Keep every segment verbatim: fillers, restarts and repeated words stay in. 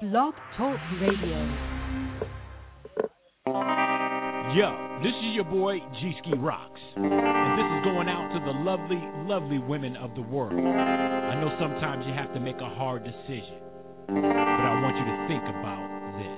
Blog Talk Radio. Yo, this is your boy G Ski Rocks, and this is going out to the lovely, lovely women of the world. I know sometimes you have to make a hard decision, but I want you to think about this.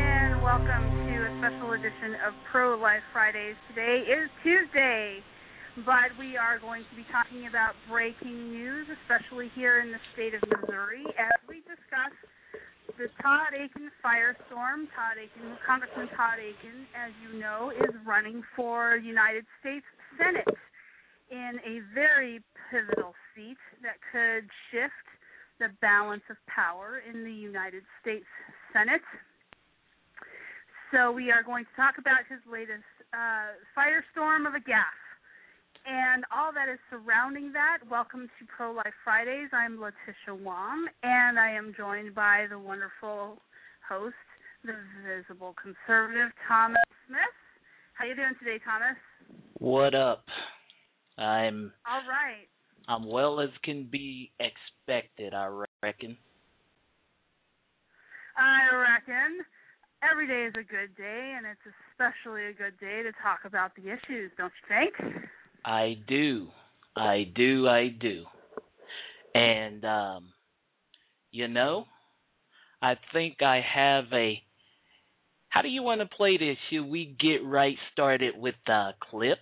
Edition of Pro Life Fridays. Today is Tuesday, but we are going to be talking about breaking news, especially here in the state of Missouri, as we discuss the Todd Akin firestorm. Todd Akin, Congressman Todd Akin, as you know, is running for United States Senate in a very pivotal seat that could shift the balance of power in the United States Senate. So we are going to talk about his latest uh, firestorm of a gaffe and all that is surrounding that. Welcome to Pro-Life Fridays. I'm Letitia Wong, and I am joined by the wonderful host, the visible conservative, Thomas Smith. How you doing today, Thomas? What up? I'm all right. I'm well as can be expected, I reckon. I reckon. Every day is a good day, and it's especially a good day to talk about the issues, don't you think? I do. I do, I do. And, um, you know, I think I have a... How do you want to play this? Should we get right started with the clips?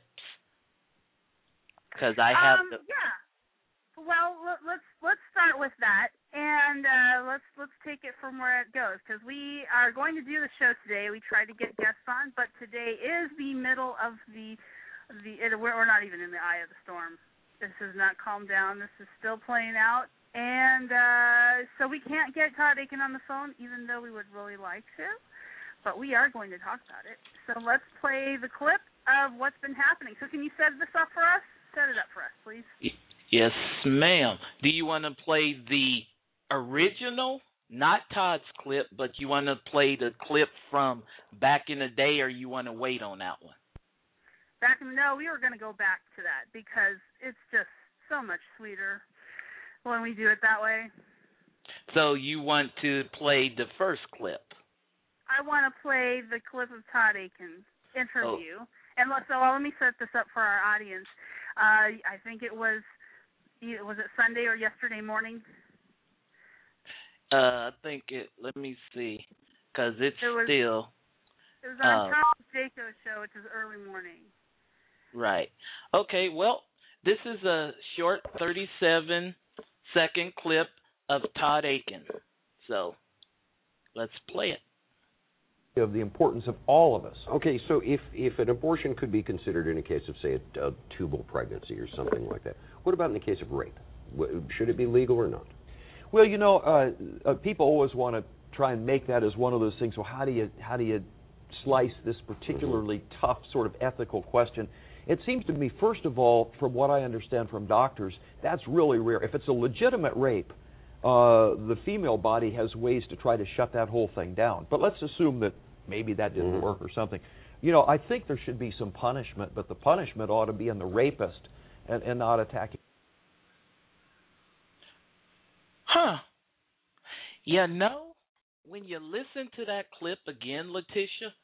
Because I have um, the... Yeah. Well, let's let's start with that, and uh, let's let's take it from where it goes, because we are going to do the show today. We tried to get guests on, but today is the middle of the the. It, we're, we're not even in the eye of the storm. This has not calmed down. This is still playing out, and uh, so we can't get Todd Akin on the phone, even though we would really like to. But we are going to talk about it. So let's play the clip of what's been happening. So can you set this up for us? Set it up for us, please. Yes, ma'am. Do you want to play the original, not Todd's clip, but you want to play the clip from back in the day, or you want to wait on that one? Back in, no, we were going to go back to that because it's just so much sweeter when we do it that way. So you want to play the first clip? I want to play the clip of Todd Akin's interview. Oh. And let, so well, let me set this up for our audience. Uh, I think it was... Was it Sunday or yesterday morning? Uh, I think it, let me see, because it's it was, still. It was on uh, Charles Jacob's show, which is early morning. Right. Okay, well, this is a short thirty-seven second clip of Todd Akin. So, let's play it. Of the importance of all of us. Okay, so if, if an abortion could be considered in a case of, say, a, a tubal pregnancy or something like that, what about in the case of rape? Should it be legal or not? Well, you know, uh, uh, people always want to try and make that as one of those things. Well, how do you how do you slice this particularly mm-hmm. tough sort of ethical question? It seems to me, first of all, from what I understand from doctors, that's really rare. If it's a legitimate rape, Uh, the female body has ways to try to shut that whole thing down. But let's assume that maybe that didn't mm-hmm. work or something. You know, I think there should be some punishment, but the punishment ought to be in the rapist and, and not attacking. Huh. You know, when you listen to that clip again, Letitia,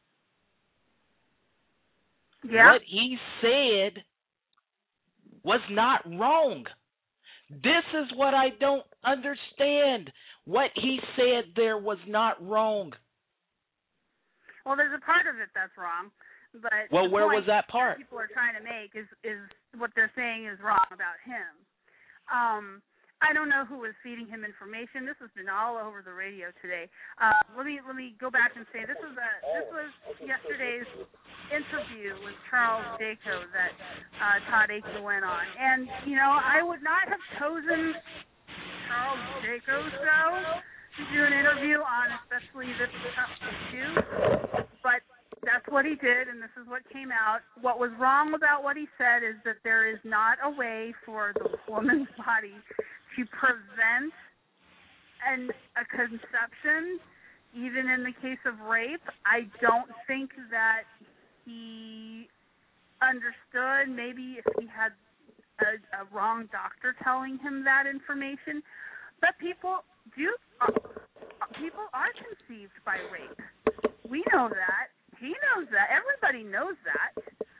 yeah. what he said was not wrong. This is what I don't understand. What he said there was not wrong. Well, there's a part of it that's wrong, but well, where was that part? That people are trying to make is is what they're saying is wrong about him. Um, I don't know who was feeding him information. This has been all over the radio today. Uh, let me let me go back and say this was a this was yesterday's interview with Charles Jaco that uh, Todd Akin went on, and you know I would not have chosen Charles Jaco's show to do an interview on, especially this tough issue, but that's what he did, and this is what came out. What was wrong about what he said is that there is not a way for the woman's body to prevent an, a conception, even in the case of rape. I don't think that he understood, maybe if he had a, a wrong doctor telling him that information, but people do, uh, people are conceived by rape. We know that. He knows that. Everybody knows that.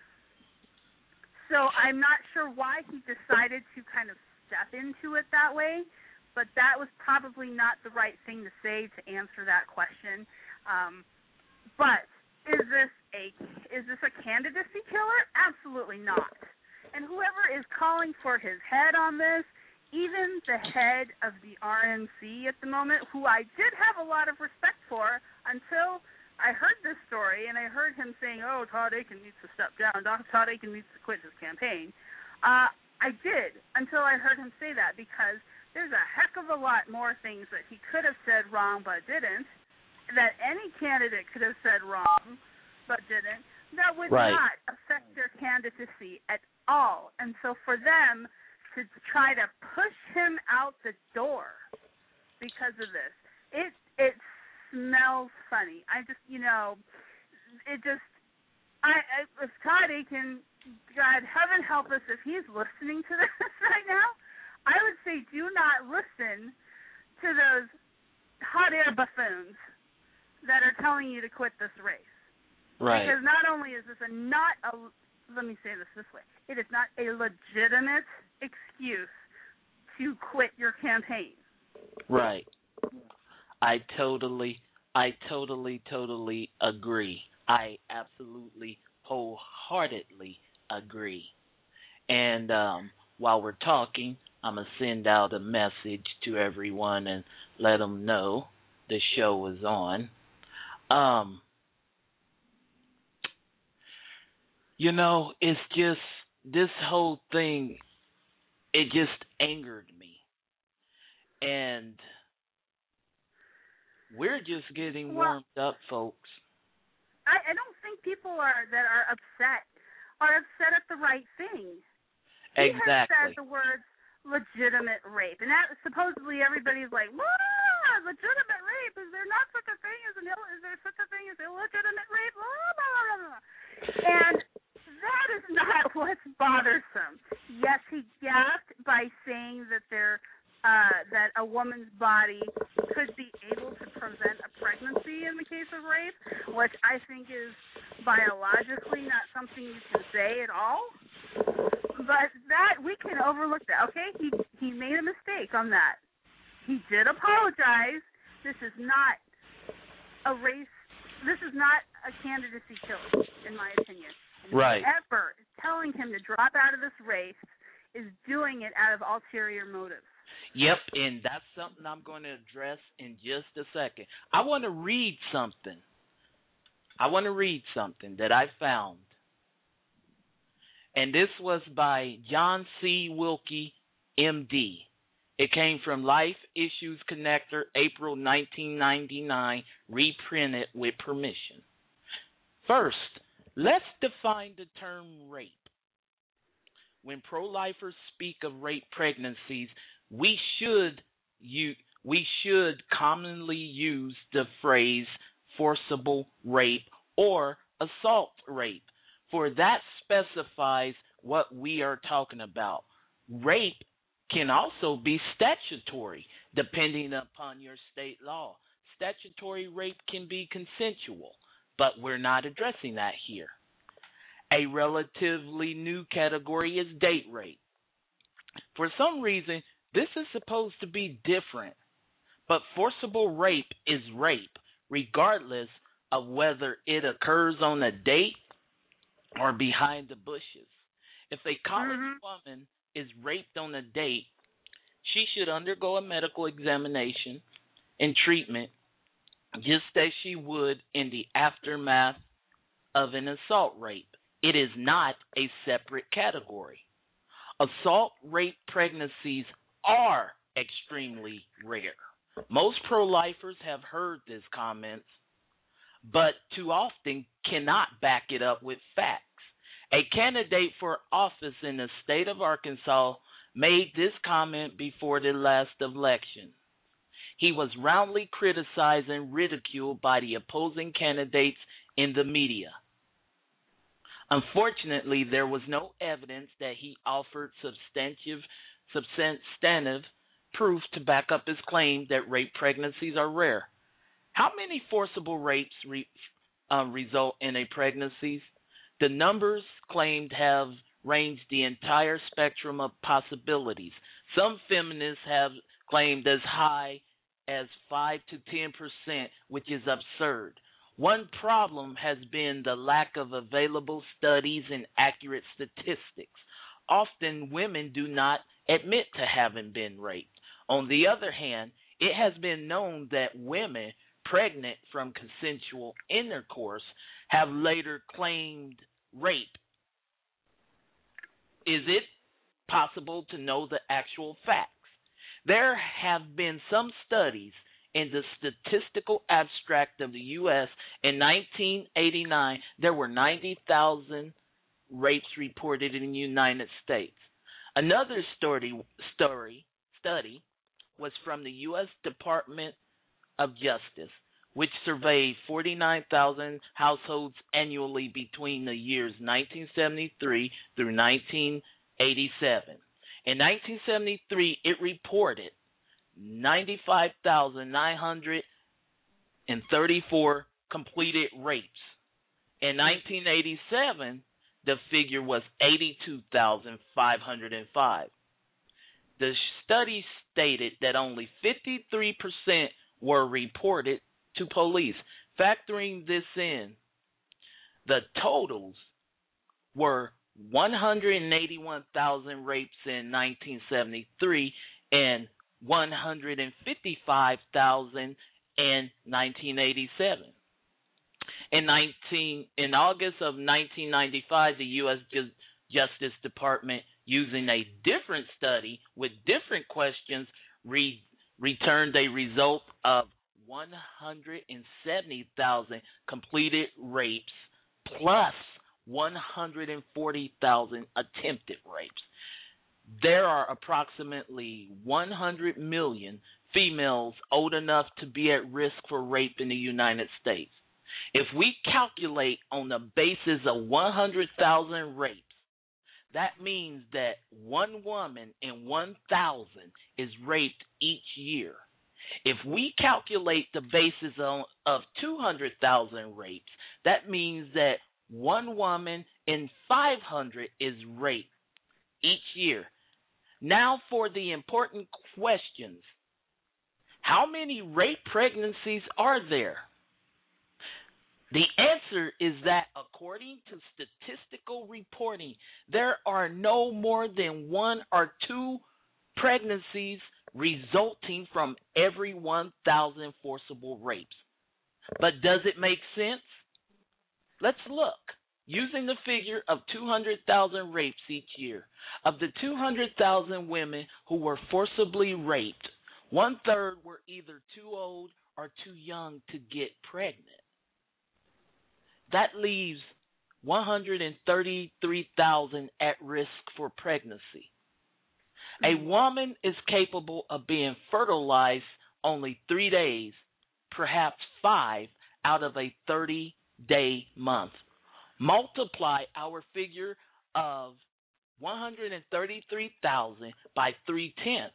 So I'm not sure why he decided to kind of step into it that way, but that was probably not the right thing to say to answer that question. Um, but is this a is this a candidacy killer? Absolutely not. And whoever is calling for his head on this, even the head of the R N C at the moment, who I did have a lot of respect for until I heard this story and I heard him saying, oh, Todd Akin needs to step down, Todd Akin needs to quit his campaign. Uh, I did until I heard him say that, because there's a heck of a lot more things that he could have said wrong but didn't, that any candidate could have said wrong but didn't, that would right. not affect their candidacy at all. And so for them to try to push him out the door because of this, it it smells funny. I just, you know, it just, I, I if Todd Akin, God, heaven help us if he's listening to this right now, I would say do not listen to those hot air buffoons that are telling you to quit this race. Right. Because not only is this a not a, let me say this this way, it is not a legitimate excuse to quit your campaign. Right. I totally, I totally, totally agree. I absolutely, wholeheartedly agree. And um, while we're talking, I'm going to send out a message to everyone and let them know the show is on. Um, you know, it's just, this whole thing, it just angered me. And we're just getting well, warmed up, folks. I, I don't think people are that are upset are upset at the right thing. He Exactly. has said the words legitimate rape, and that supposedly everybody's like, ah, legitimate rape. Is there not such a thing as an Ill, is there such a thing as illegitimate rape? Blah, blah, blah, blah. And that is not what's bothersome. Yes, he gaffed by saying that there uh, that a woman's body could be able to prevent a pregnancy in the case of rape, which I think is biologically not something you can say at all. But that, we can overlook that, okay? He he made a mistake on that. He did apologize. This is not a race, this is not a candidacy killer, in my opinion. And right. whoever is telling him to drop out of this race is doing it out of ulterior motives. Yep, and that's something I'm going to address in just a second. I want to read something. I want to read something that I found. And this was by John C. Wilkie, M D. It came from Life Issues Connector, April nineteen ninety-nine, reprinted with permission. First, let's define the term rape. When pro-lifers speak of rape pregnancies, we should you we should commonly use the phrase forcible rape or assault rape, for that specifies what we are talking about. Rape can also be statutory, depending upon your state law. Statutory rape can be consensual, but we're not addressing that here. A relatively new category is date rape. For some reason, this is supposed to be different, but forcible rape is rape, regardless of whether it occurs on a date or behind the bushes. If a college mm-hmm. woman is raped on a date, she should undergo a medical examination and treatment just as she would in the aftermath of an assault rape. It is not a separate category. Assault rape pregnancies are extremely rare. Most pro-lifers have heard these comments, but too often cannot back it up with facts. A candidate for office in the state of Arkansas made this comment before the last election. He was roundly criticized and ridiculed by the opposing candidates in the media. Unfortunately, there was no evidence that he offered substantive, substantive proof to back up his claim that rape pregnancies are rare. How many forcible rapes re, uh, result in a pregnancies? The numbers claimed have ranged the entire spectrum of possibilities. Some feminists have claimed as high as five to ten percent, which is absurd. One problem has been the lack of available studies and accurate statistics. often women do not admit to having been raped. On the other hand, it has been known that women pregnant from consensual intercourse have later claimed rape. Is it possible to know the actual facts? There have been some studies in the Statistical Abstract of the U S in nineteen eighty-nine. There were ninety thousand rapes reported in the United States. Another story, story study was from the U S Department of Justice, which surveyed forty-nine thousand households annually between the years nineteen seventy-three through nineteen eighty-seven. In nineteen seventy-three, it reported ninety-five thousand nine hundred thirty-four completed rapes. In nineteen eighty-seven, the figure was eighty-two thousand five hundred five. The study stated that only fifty-three percent were reported to police. Factoring this in, the totals were one hundred eighty-one thousand rapes in nineteen seventy-three and one hundred fifty-five thousand in nineteen eighty-seven. In nineteen in August of nineteen ninety-five, the U S Justice Department, using a different study with different questions, re- returned a result of one hundred seventy thousand completed rapes plus one hundred forty thousand attempted rapes. There are approximately one hundred million females old enough to be at risk for rape in the United States. If we calculate on the basis of one hundred thousand rapes, that means that one woman in one thousand is raped each year. If we calculate the basis of, of two hundred thousand rapes, that means that one woman in five hundred is raped each year. Now for the important questions. How many rape pregnancies are there? The answer is that according to statistical reporting, there are no more than one or two pregnancies resulting from every one thousand forcible rapes. But does it make sense? Let's look. Using the figure of two hundred thousand rapes each year, of the two hundred thousand women who were forcibly raped, one third were either too old or too young to get pregnant. That leaves one hundred thirty-three thousand at risk for pregnancy. A woman is capable of being fertilized only three days, perhaps five, out of a thirty-day month. Multiply our figure of one hundred thirty-three thousand by three-tenths.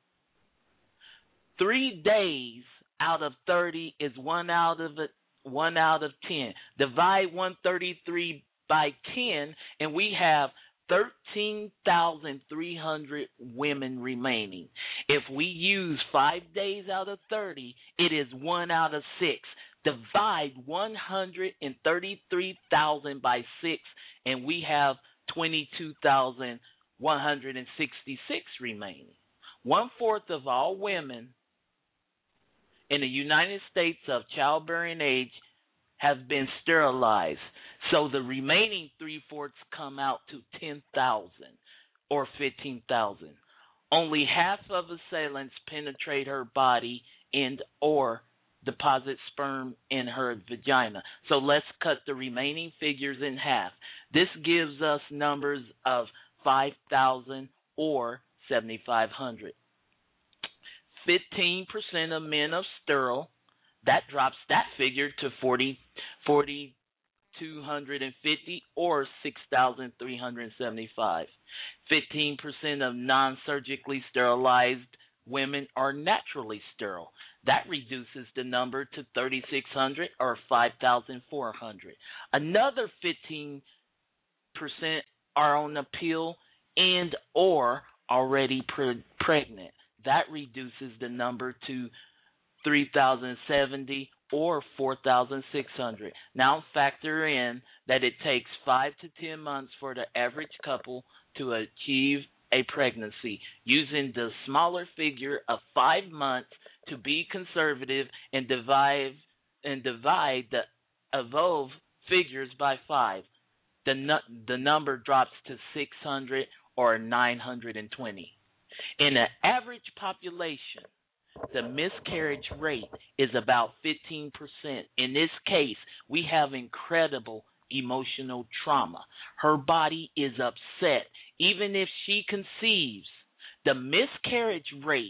Three days out of thirty is one out of it. One out of ten. Divide one hundred thirty-three by ten, and we have thirteen thousand three hundred women remaining. If we use five days out of thirty, it is one out of six. Divide one hundred thirty-three thousand by six, and we have twenty-two thousand one hundred sixty-six remaining. One fourth of all women in the United States of childbearing age have been sterilized. So the remaining three-fourths come out to ten thousand or fifteen thousand. Only half of assailants penetrate her body and or deposit sperm in her vagina. So let's cut the remaining figures in half. This gives us numbers of five thousand or seventy-five hundred. fifteen percent of men are sterile. That drops that figure to forty, forty, two hundred fifty or six thousand three hundred seventy-five. fifteen percent of non-surgically sterilized women are naturally sterile. That reduces the number to thirty-six hundred or five thousand four hundred. Another fifteen percent are on the pill and or already pre- pregnant. That reduces the number to three thousand seventy, or four thousand six hundred. Now factor in that it takes five to ten months for the average couple to achieve a pregnancy, using the smaller figure of five months to be conservative, and divide and divide the above figures by five. The nu- the number drops to six hundred or nine hundred twenty. In an average population, the miscarriage rate is about fifteen percent. In this case, we have incredible emotional trauma. Her body is upset. Even if she conceives, the miscarriage rate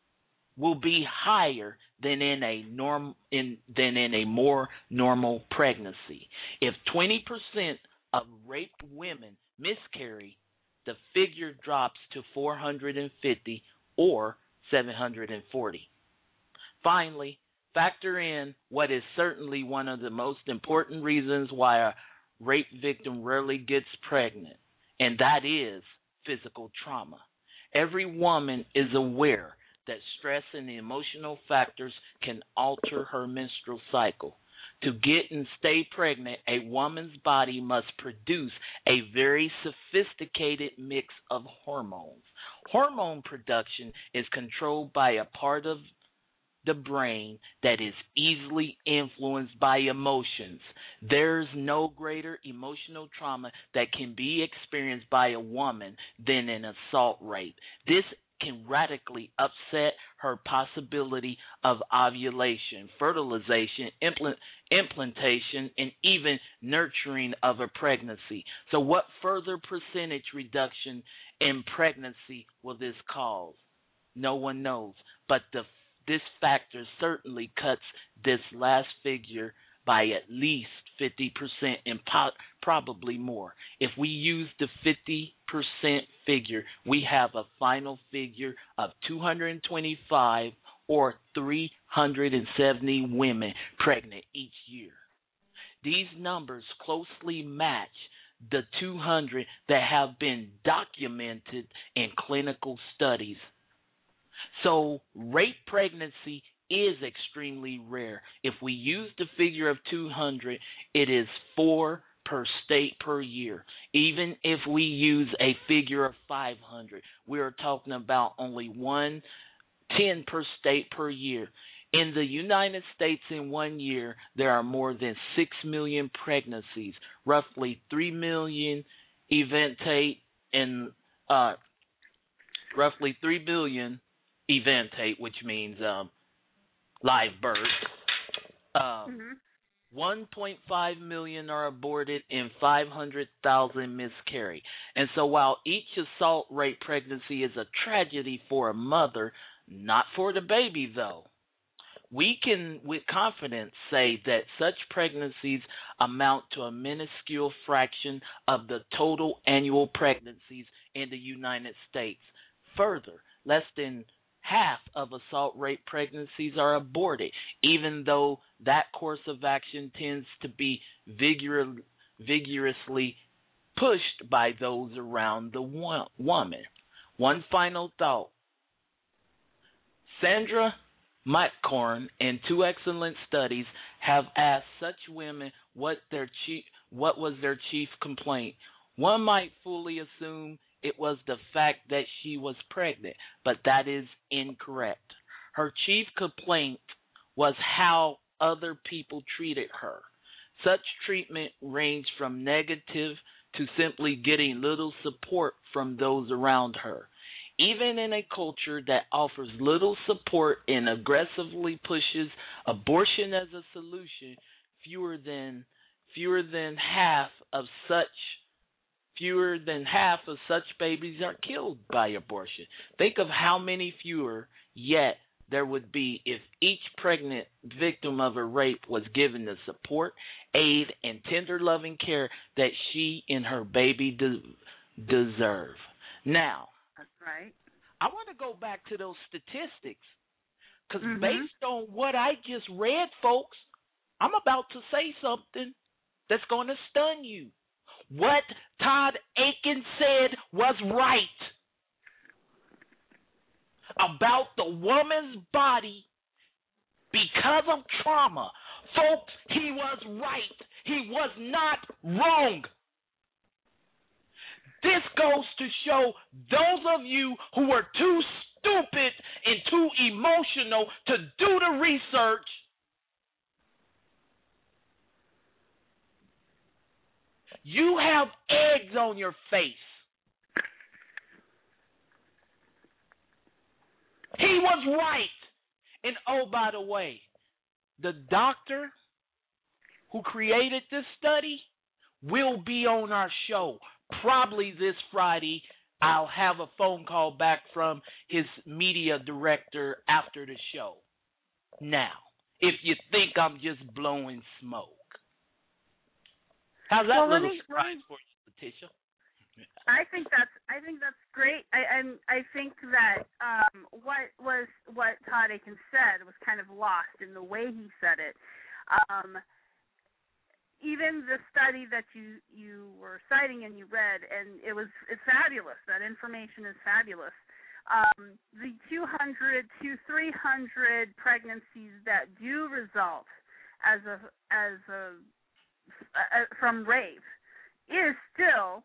will be higher than in a norm in than in a more normal pregnancy. If twenty percent of raped women miscarry, the figure drops to four hundred fifty or seven hundred forty. Finally, factor in what is certainly one of the most important reasons why a rape victim rarely gets pregnant, and that is physical trauma. Every woman is aware that stress and the emotional factors can alter her menstrual cycle. To get and stay pregnant, a woman's body must produce a very sophisticated mix of hormones. Hormone production is controlled by a part of the brain that is easily influenced by emotions. There's no greater emotional trauma that can be experienced by a woman than an assault rape. This can radically upset her possibility of ovulation, fertilization, implant, implantation, and even nurturing of a pregnancy. So what further percentage reduction in pregnancy will this cause? No one knows, but the this factor certainly cuts this last figure by at least fifty percent and po- probably more. If we use the fifty percent figure, we have a final figure of two hundred twenty-five or three hundred seventy women pregnant each year. These numbers closely match the two hundred that have been documented in clinical studies. So rape pregnancy is extremely rare. If we use the figure of two hundred, it is four per state per year. Even if we use a figure of five hundred, we are talking about only one ten per state per year. In the United States in one year, there are more than six million pregnancies, roughly three million eventate, and uh, roughly three billion eventate, which means um, live birth. Um, mm-hmm. one point five million are aborted and five hundred thousand miscarry. And so while each assault rape pregnancy is a tragedy for a mother, not for the baby though, we can with confidence say that such pregnancies amount to a minuscule fraction of the total annual pregnancies in the United States. Further, less than half of assault rape pregnancies are aborted, even though that course of action tends to be vigor- vigorously pushed by those around the wo- woman. One final thought. Sandra McCorn and two excellent studies have asked such women what their chief, what was their chief complaint. One might fully assume it was the fact that she was pregnant, but that is incorrect. Her chief complaint was how other people treated her. Such treatment ranged from negative to simply getting little support from those around her. Even in a culture that offers little support and aggressively pushes abortion as a solution, fewer than fewer than half of such Fewer than half of such babies are killed by abortion. Think of how many fewer yet there would be if each pregnant victim of a rape was given the support, aid, and tender loving care that she and her baby de- deserve. Now, that's right. I want to go back to those statistics because mm-hmm. based on what I just read, folks, I'm about to say something that's going to stun you. What Todd Akin said was right about the woman's body because of trauma. Folks, he was right. He was not wrong. This goes to show those of you who are too stupid and too emotional to do the research, you have eggs on your face. He was right. And oh, by the way, the doctor who created this study will be on our show probably this Friday. I'll have a phone call back from his media director after the show. Now, if you think I'm just blowing smoke. How's that well, little me, surprise for you, Letitia? I think that's I think that's great. I and I think that um, what was what Todd Akin said was kind of lost in the way he said it. Um, even the study that you you were citing and you read, and it was it's fabulous. That information is fabulous. Um, the two hundred to three hundred pregnancies that do result as a as a, a from rape is still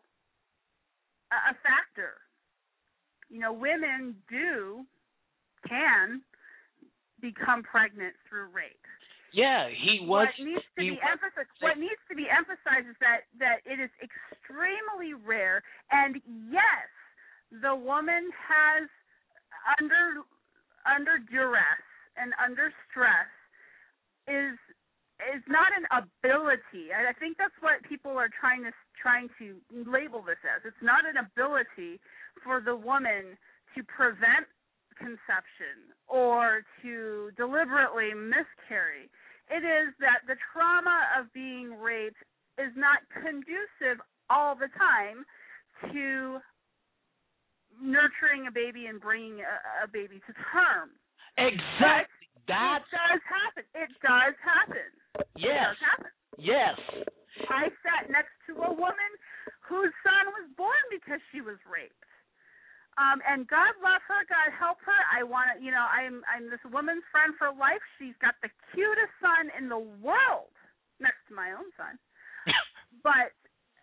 a factor. You know, women do, can become pregnant through rape. Yeah, he was. What needs to he be was, emphasized. What needs to be emphasized is that that it is extremely rare. And yes, the woman has under under duress and under stress is is not an ability. And I think that's what people are trying to trying to label this as. It's not an ability for the woman to prevent conception or to deliberately miscarry. It is that the trauma of being raped is not conducive all the time to nurturing a baby and bringing a, a baby to term. Exactly. That's, it does happen. It does happen. Yes. It does happen. Yes. I sat next to a woman whose son was born because she was raped. Um, and God love her, God help her. I want to, you know, I'm I'm this woman's friend for life. She's got the cutest son in the world, next to my own son. But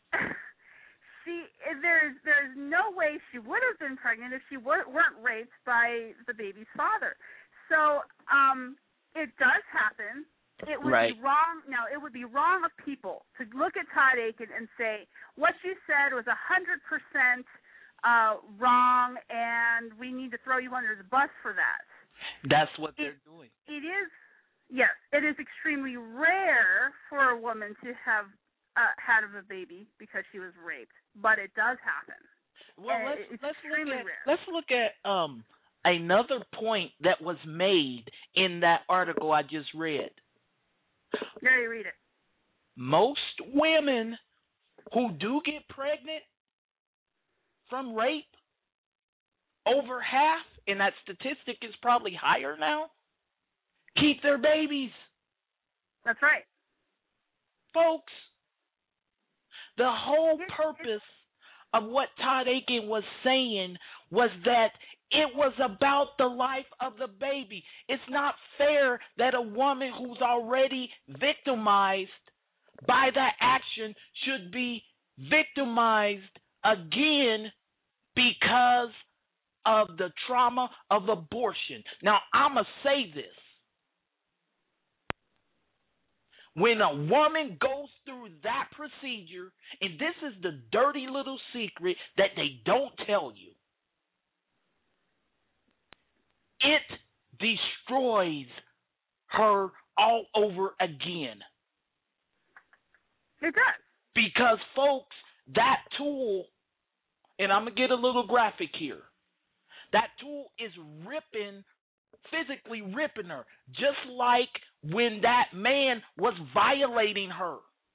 she, there's there's no way she would have been pregnant if she weren't raped by the baby's father. So um, it does happen. It would right. be wrong. Now, it would be wrong of people to look at Todd Akin and say what you said was a hundred percent wrong, and we need to throw you under the bus for that. That's what it, they're doing. It is, yes, it is extremely rare for a woman to have uh, had of a baby because she was raped, but it does happen. Well, and let's it's let's extremely look at rare. let's look at um another point that was made in that article I just read. Yeah, you read it. Most women who do get pregnant from rape, over half, and that statistic is probably higher now, keep their babies. That's right. Folks, the whole purpose of what Todd Akin was saying was that it was about the life of the baby. It's not fair that a woman who's already victimized by that action should be victimized again because of the trauma of abortion. Now, I'm going to say this. When a woman goes through that procedure, and this is the dirty little secret that they don't tell you, it destroys her all over again. It does. Because, folks, that tool, and I'm going to get a little graphic here, that tool is ripping, physically ripping her, just like when that man was violating her.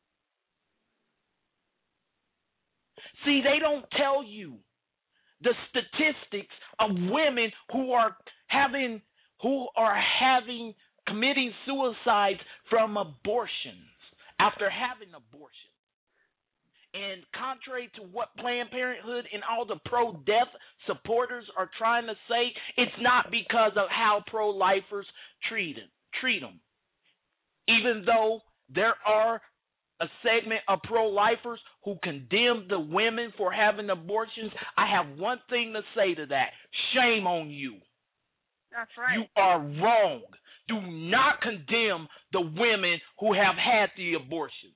See, they don't tell you the statistics of women who are having who are having committing suicides from abortions after having abortion. And contrary to what Planned Parenthood and all the pro-death supporters are trying to say, it's not because of how pro-lifers treat, treat them. Even though there are a segment of pro-lifers who condemn the women for having abortions, I have one thing to say to that. Shame on you. That's right. You are wrong. Do not condemn the women who have had the abortions.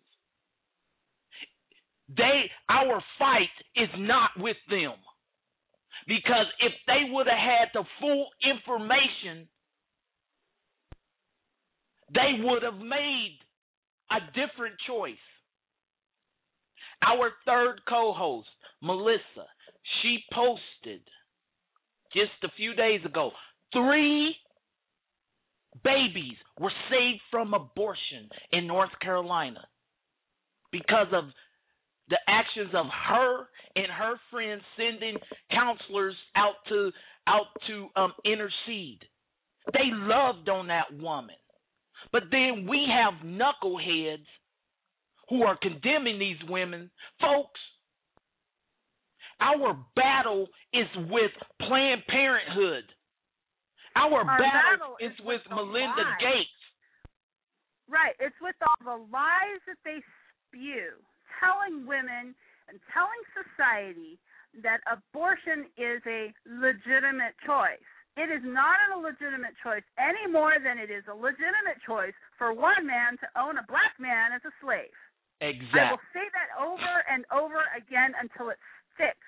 They, our fight is not with them. Because if they would have had the full information, they would have made a different choice. Our third co-host, Melissa, she posted just a few days ago, three babies were saved from abortion in North Carolina because of the actions of her and her friends sending counselors out to out to um, intercede. They loved on that woman. But then we have knuckleheads who are condemning these women. Folks, our battle is with Planned Parenthood. Our, Our battle, battle is, is with, with Melinda lies. Gates. Right. It's with all the lies that they spew, telling women and telling society that abortion is a legitimate choice. It is not a legitimate choice any more than it is a legitimate choice for one man to own a black man as a slave. Exactly. I will say that over and over again until it sticks.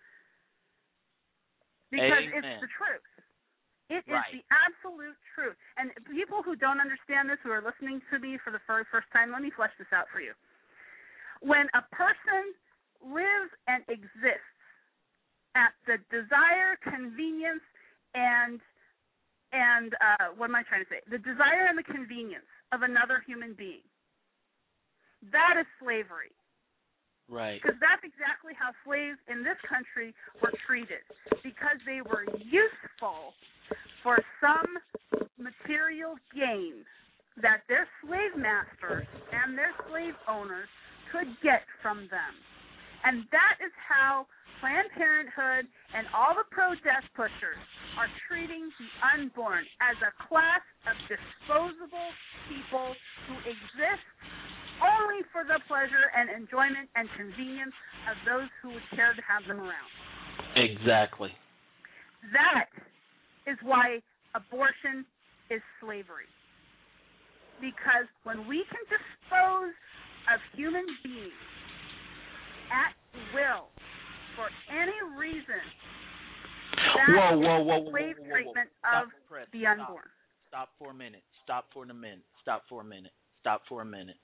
Because Amen. It's the truth. It right. is the absolute truth. And people who don't understand this, who are listening to me for the first, first time, let me flesh this out for you. When a person lives and exists at the desire, convenience, and and uh, what am I trying to say? The desire and the convenience of another human being. That is slavery. Right. Because that's exactly how slaves in this country were treated. Because they were useful for some material gain that their slave masters and their slave owners could get from them. And that is how Planned Parenthood and all the pro-death pushers are treating the unborn as a class of disposable people who exist only for the pleasure and enjoyment and convenience of those who would care to have them around. Exactly. That is why abortion is slavery. Because when we can dispose of human beings at will for any reason, that whoa, whoa, whoa, is slave whoa, whoa, whoa, treatment whoa. of Press, the unborn. Stop. Stop for a minute. Stop for a minute. Stop for a minute. Stop for a minute.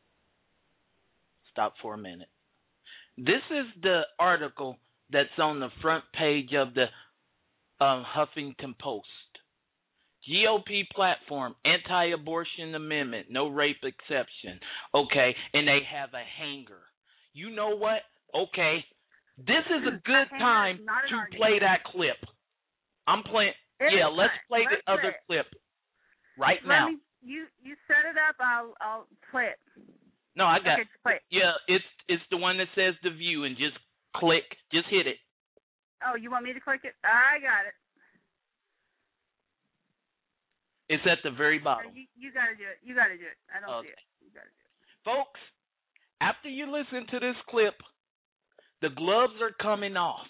Stop for a minute. This is the article that's on the front page of the um, Huffington Post. G O P platform, anti-abortion amendment, no rape exception. Okay, and they have a hanger. You know what? Okay, this is a good a time to argument. play that clip. I'm playing. It yeah, let's play let's the other it. clip right Let now. Me, you you set it up. I'll I'll play it. No, I got. Okay, play it. Yeah, it's it's the one that says The View, and just click, just hit it. Oh, you want me to click it? I got it. It's at the very bottom. You, you got to do it. You got to do it. I don't okay. see it. You got to do it. Folks, after you listen to this clip, the gloves are coming off.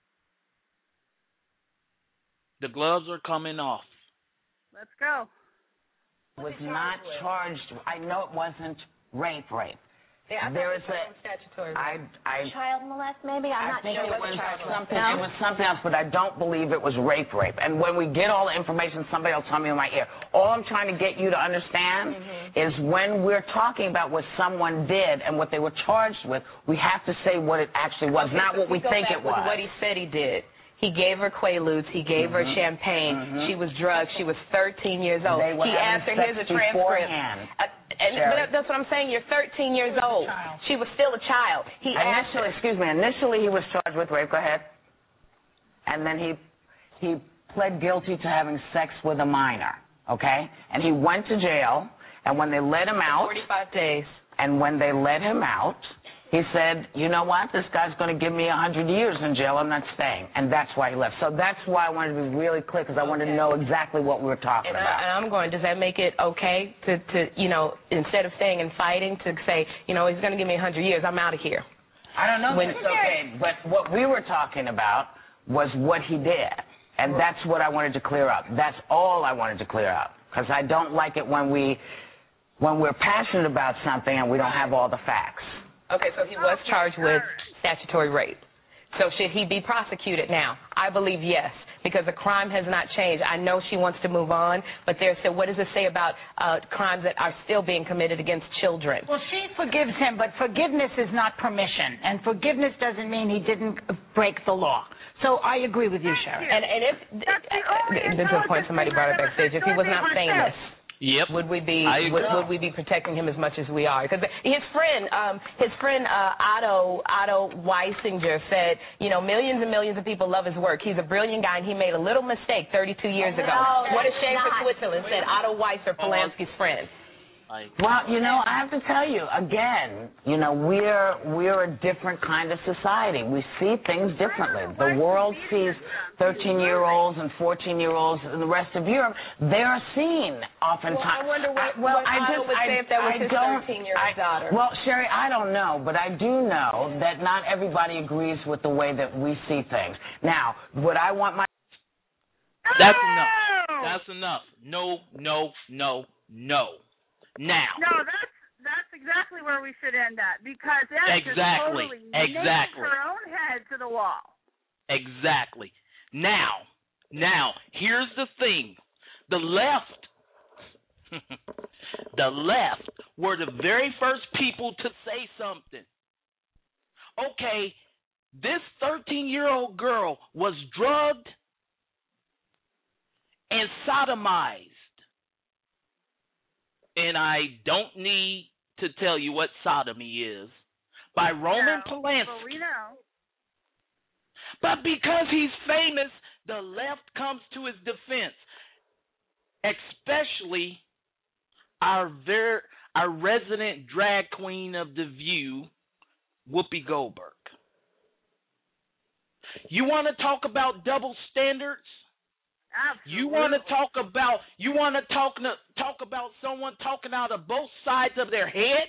The gloves are coming off. Let's go. Was not charged. I know it wasn't rape, rape. Yeah, there is a statutory. I, I, child molest, maybe. I'm I not think sure it what was child something. No? It was something else, but I don't believe it was rape, rape. And when we get all the information, somebody will tell me in my ear. All I'm trying to get you to understand mm-hmm. is when we're talking about what someone did and what they were charged with, we have to say what it actually was, okay, not so what we think it was. What he said he did. He gave her Quaaludes. He gave mm-hmm. her champagne. Mm-hmm. She was drugged. She was thirteen years old. They were he asked her, here's a transcript. Uh, and but that's what I'm saying. You're thirteen years old. She was still a child. He initially, asked excuse me, initially he was charged with rape. Go ahead. And then he he pled guilty to having sex with a minor, okay? And he went to jail, and when they let him out... forty-five days. And when they let him out, he said, you know what, this guy's going to give me one hundred years in jail. I'm not staying. And that's why he left. So that's why I wanted to be really clear, because I wanted to know exactly what we were talking and about. I, and I'm going, does that make it okay to, to, you know, instead of staying and fighting, to say, you know, he's going to give me one hundred years, I'm out of here? I don't know if it's okay, but what we were talking about was what he did. And that's what I wanted to clear up. That's all I wanted to clear up, because I don't like it when, we, when we're passionate about something and we don't have all the facts. Okay, so he was charged with statutory rape. So should he be prosecuted now? I believe yes, because the crime has not changed. I know she wants to move on, but there's so what does it say about uh, crimes that are still being committed against children? Well, she forgives him, but forgiveness is not permission, and forgiveness doesn't mean he didn't break the law. So I agree with you, Sharon. And, and if, uh, to the point somebody brought it backstage, if he was not famous, Yep. Would we be would, would we be protecting him as much as we are? Because his friend, um, his friend uh, Otto Otto Weisinger said, you know, millions and millions of people love his work. He's a brilliant guy, and he made a little mistake thirty-two years ago. No, what a shame not. for Switzerland, said Otto Weiser, Polanski's friend. Well, you know, I have to tell you, again, you know, we're we're a different kind of society. We see things differently. The world sees thirteen-year-olds and fourteen-year-olds and the rest of Europe. They're seen oftentimes. Well, I wonder what, I, well, what I Otto just, would I, say if that was I his don't, thirteen-year-old daughter. Well, Sherry, I don't know, but I do know that not everybody agrees with the way that we see things. Now, would I want my... That's enough. That's enough. No, no, no, no. Now. No, that's that's exactly where we should end at, because that exactly, just totally exactly. nailed her own head to the wall. Exactly. Now, now, here's the thing. The left, the left were the very first people to say something. Okay, this thirteen-year-old girl was drugged and sodomized. And I don't need to tell you what sodomy is, by Roman no, Polanski. But we know. But because he's famous, the left comes to his defense, especially our ver- our resident drag queen of The View, Whoopi Goldberg. You want to talk about double standards? Absolutely. You want to talk about you want to talk talk about someone talking out of both sides of their heads?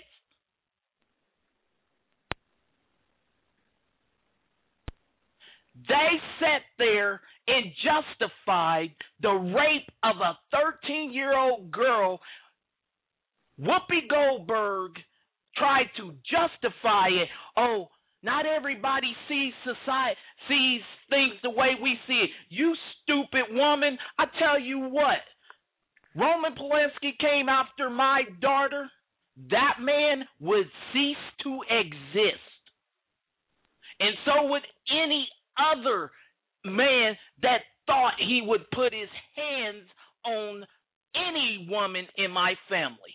They sat there and justified the rape of a thirteen-year-old girl. Whoopi Goldberg tried to justify it. Oh, not everybody sees society sees things the way we see it. You stupid woman! I tell you what, Roman Polanski came after my daughter. That man would cease to exist, and so would any other man that thought he would put his hands on any woman in my family.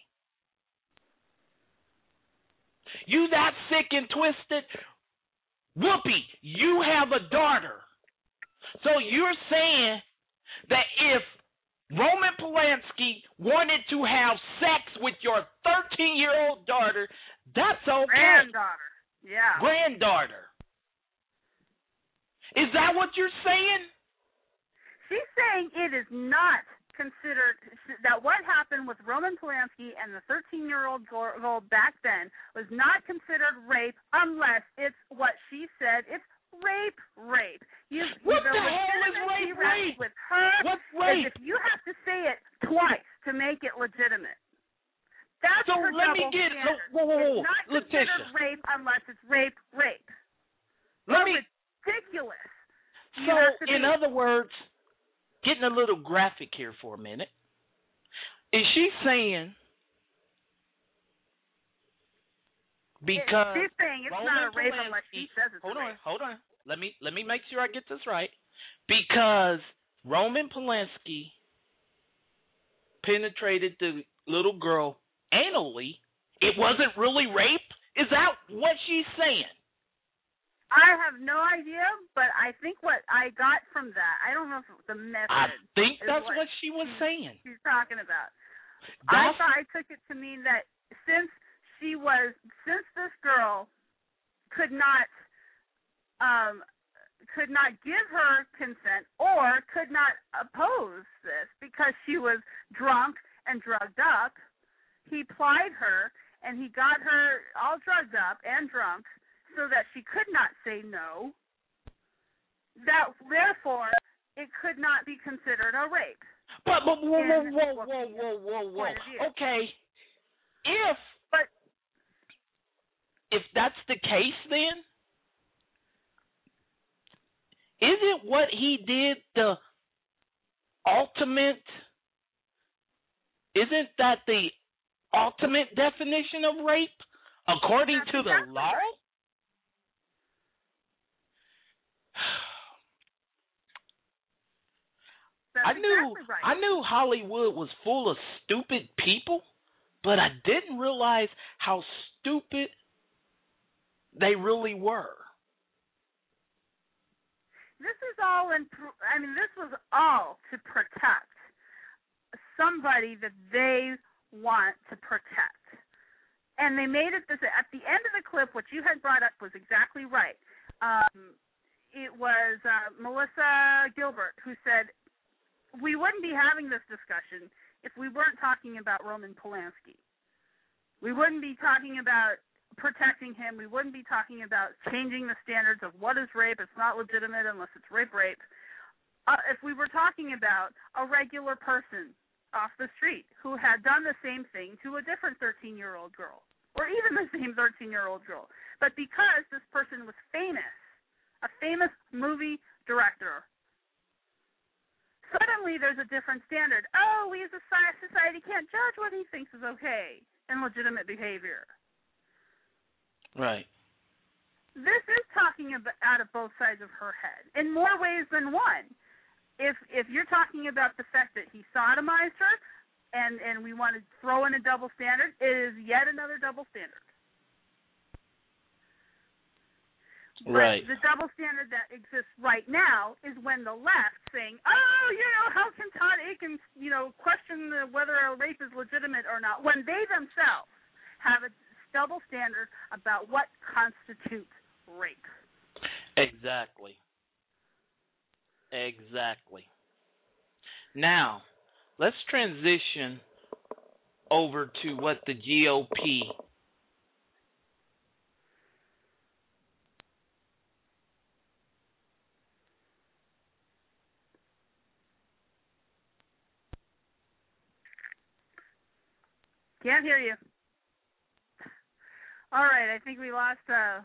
You that sick and twisted? Whoopi, you have a daughter. So you're saying that if Roman Polanski wanted to have sex with your thirteen-year-old daughter, that's okay. Granddaughter. Yeah. Granddaughter. Is that what you're saying? She's saying it is not considered, that what happened with Roman Polanski and the thirteen-year-old girl back then was not considered rape unless it's what she said. It's rape, rape. You, what the the hell is rape, rape? With her, What's rape? if you have to say it twice to make it legitimate. That's so her let me double get standard. whoa, whoa, whoa, It's not Letitia. considered rape unless it's rape, rape. Let so me. Ridiculous. So, in other words, getting a little graphic here for a minute, is she saying because she's saying it's Roman not a rape Polanski, unless she says it's hold a on, rape. hold on. Let me let me make sure I get this right. Because Roman Polanski penetrated the little girl anally, it wasn't really rape? Is that what she's saying? I have no idea, but I think what I got from that, I don't know if the message. I think that's what, what she was saying. She's talking about. That's, I thought I took it to mean that since she was, since this girl could not um, could not give her consent or could not oppose this because she was drunk and drugged up. He plied her and he got her all drugged up and drunk so that she could not say no. That therefore it could not be considered a rape. But but whoa whoa whoa whoa whoa whoa whoa. Okay, if but if that's the case, then isn't what he did the ultimate? Isn't that the ultimate definition of rape according that's to exactly the law? Right. That's I knew exactly right. I knew Hollywood was full of stupid people, but I didn't realize how stupid they really were. This is all in, I mean, this was all to protect somebody that they want to protect. And they made it this, at the end of the clip, what you had brought up was exactly right. Um, it was uh, Melissa Gilbert who said, we wouldn't be having this discussion if we weren't talking about Roman Polanski. We wouldn't be talking about protecting him. We wouldn't be talking about changing the standards of what is rape. It's not legitimate unless it's rape rape. Uh, if we were talking about a regular person off the street who had done the same thing to a different thirteen-year-old girl, or even the same thirteen-year-old girl, but because this person was famous, a famous movie director, suddenly there's a different standard. Oh, we as a society can't judge what he thinks is okay and legitimate behavior. Right. This is talking about out of both sides of her head in more ways than one. If if you're talking about the fact that he sodomized her and, and we want to throw in a double standard, it is yet another double standard. Right. But the double standard that exists right now is when the left saying, oh, you know, how can Todd Aiken, you know, question the, whether a rape is legitimate or not, when they themselves have a double standard about what constitutes rape. Exactly. Exactly. Now, let's transition over to what the G O P Can't hear you. All right, I think we lost. Uh,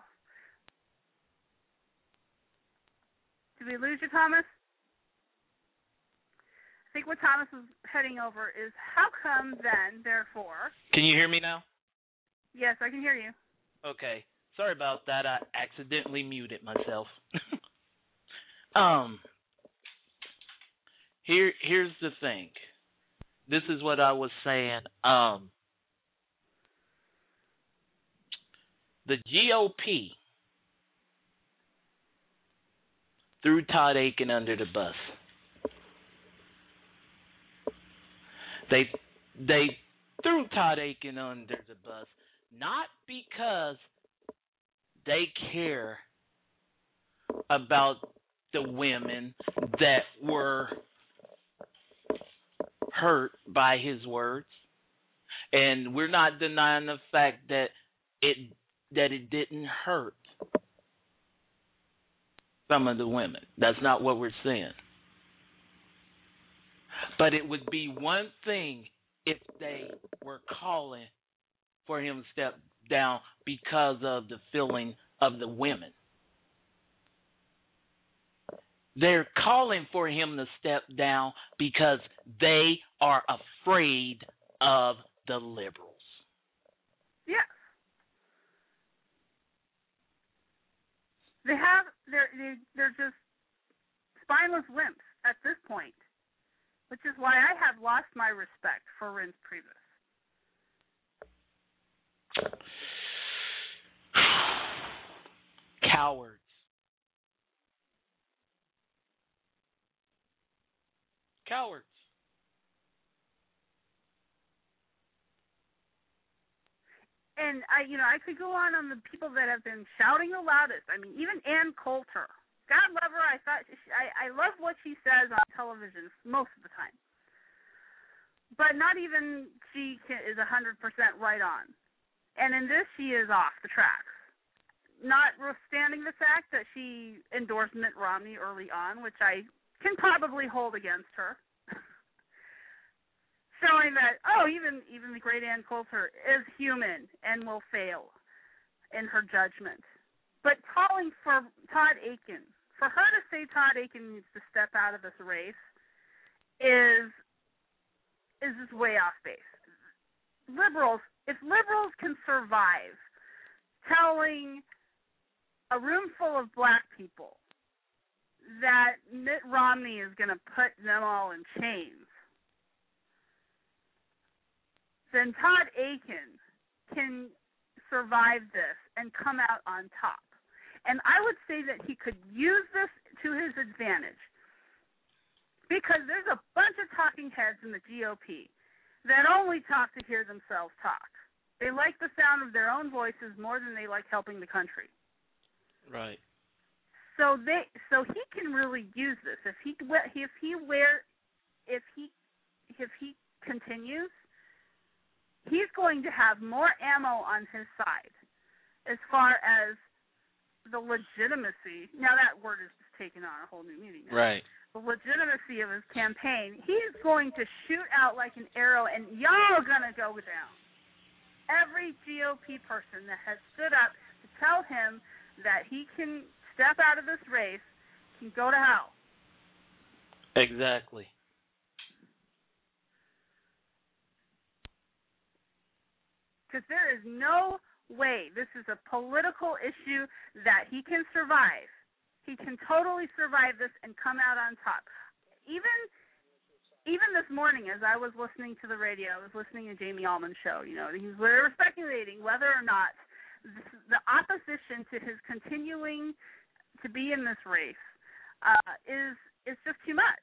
did we lose you, Thomas? I think what Thomas is heading over is how come then, therefore. Can you hear me now? Yes, I can hear you. Okay. Sorry about that. I accidentally muted myself. um. Here, here's the thing. This is what I was saying. Um. The G O P threw Todd Aiken under the bus. They they threw Todd Aiken under the bus not because they care about the women that were hurt by his words, and we're not denying the fact that it that it didn't hurt some of the women. That's not what we're saying. But it would be one thing if they were calling for him to step down because of the feeling of the women. They're calling for him to step down because they are afraid of the liberals. Yes. They have, they're, they, they're just spineless wimps at this point, which is why I have lost my respect for Reince Priebus. Cowards. Cowards. and I, you know, I could go on on the people that have been shouting the loudest. I mean, even Ann Coulter. God love her. I thought she, I, I love what she says on television most of the time. But not even she can, is one hundred percent right on. And in this, she is off the tracks. Notwithstanding the fact that she endorsed Mitt Romney early on, which I can probably hold against her. Showing that, oh, even even the great Ann Coulter is human and will fail in her judgment. But calling for Todd Akin, for her to say Todd Akin needs to step out of this race is is just way off base. Liberals, if liberals can survive telling a room full of black people that Mitt Romney is going to put them all in chains, then Todd Akin can survive this and come out on top. And I would say that he could use this to his advantage, because there's a bunch of talking heads in the G O P that only talk to hear themselves talk. They like the sound of their own voices more than they like helping the country. Right. So they, so he can really use this if he if he wear if he if he continues. He's going to have more ammo on his side as far as the legitimacy. Now that word is just taken on a whole new meaning. Right. The legitimacy of his campaign. He's going to shoot out like an arrow, and y'all are going to go down. Every G O P person that has stood up to tell him that he can step out of this race can go to hell. Exactly. Because there is no way this is a political issue that he can survive. He can totally survive this and come out on top. Even even this morning, as I was listening to the radio, I was listening to Jamie Allman's show. You know, he's we were speculating whether or not this, the opposition to his continuing to be in this race uh, is is just too much.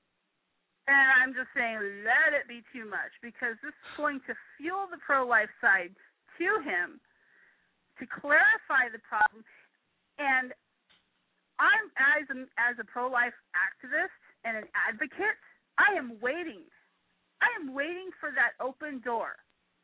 And I'm just saying, let it be too much, because this is going to fuel the pro-life side to him to clarify the problem. And I'm, as a, as a pro-life activist and an advocate, I am waiting. I am waiting for that open door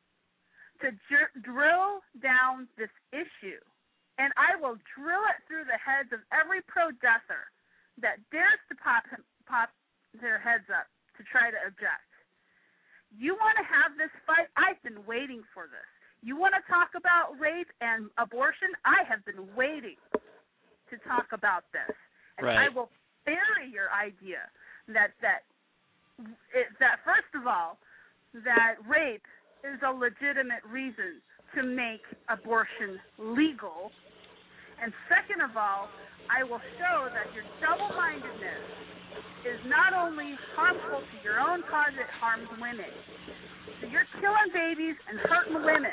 to dr- drill down this issue. And I will drill it through the heads of every pro-deather that dares to pop him, pop their heads up to try to object. You want to have this fight? I've been waiting for this. You want to talk about rape and abortion? I have been waiting to talk about this. And right. I will bury your idea that, that, it, that first of all, that rape is a legitimate reason to make abortion legal. And second of all, I will show that your double-mindedness is not only harmful to your own cause, it harms women. So you're killing babies and hurting women.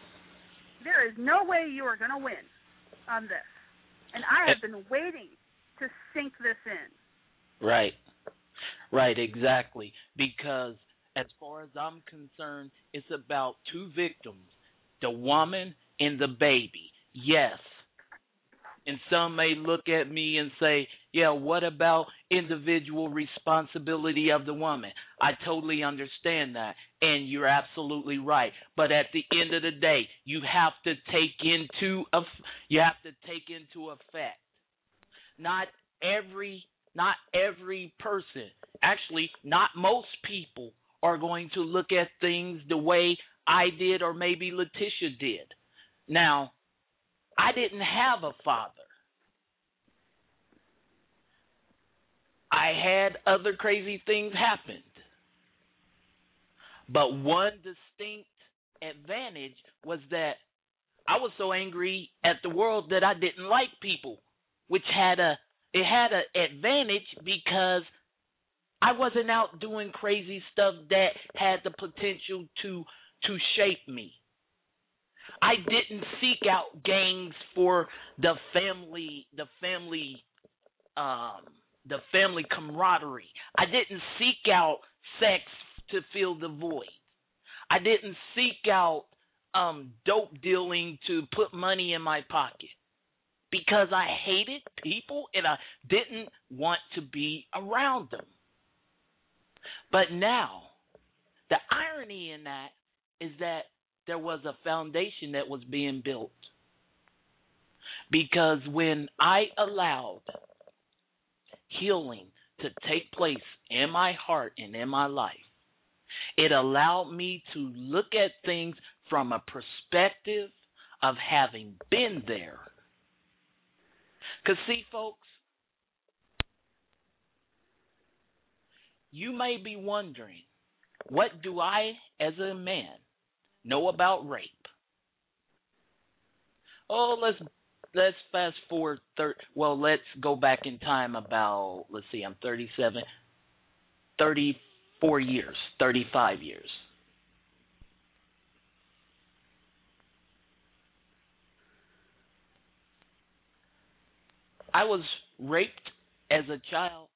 There is no way you are going to win on this. And I have been waiting to sink this in. Right. Right, exactly. Because as far as I'm concerned, it's about two victims, the woman and the baby. Yes. And some may look at me and say, yeah, what about individual responsibility of the woman? I totally understand that, and you're absolutely right. But at the end of the day, you have to take into a, you have to take into effect. Not every not every person, actually, not most people are going to look at things the way I did or maybe Letitia did. Now, I didn't have a father. I had other crazy things happen. But one distinct advantage was that I was so angry at the world that I didn't like people, which had a it had an advantage because I wasn't out doing crazy stuff that had the potential to to shape me. I didn't seek out gangs for the family, the family, um, the family camaraderie. I didn't seek out sex to fill the void. I didn't seek out um, dope dealing to put money in my pocket because I hated people and I didn't want to be around them. But now, the irony in that is that there was a foundation that was being built. Because when I allowed healing to take place in my heart and in my life, it allowed me to look at things from a perspective of having been there. Because, see, folks, you may be wondering, what do I, as a man, know about rape? Oh, let's let's fast forward. Thir- well, let's go back in time about, let's see, I'm thirty-seven, thirty-four years, thirty-five years. I was raped as a child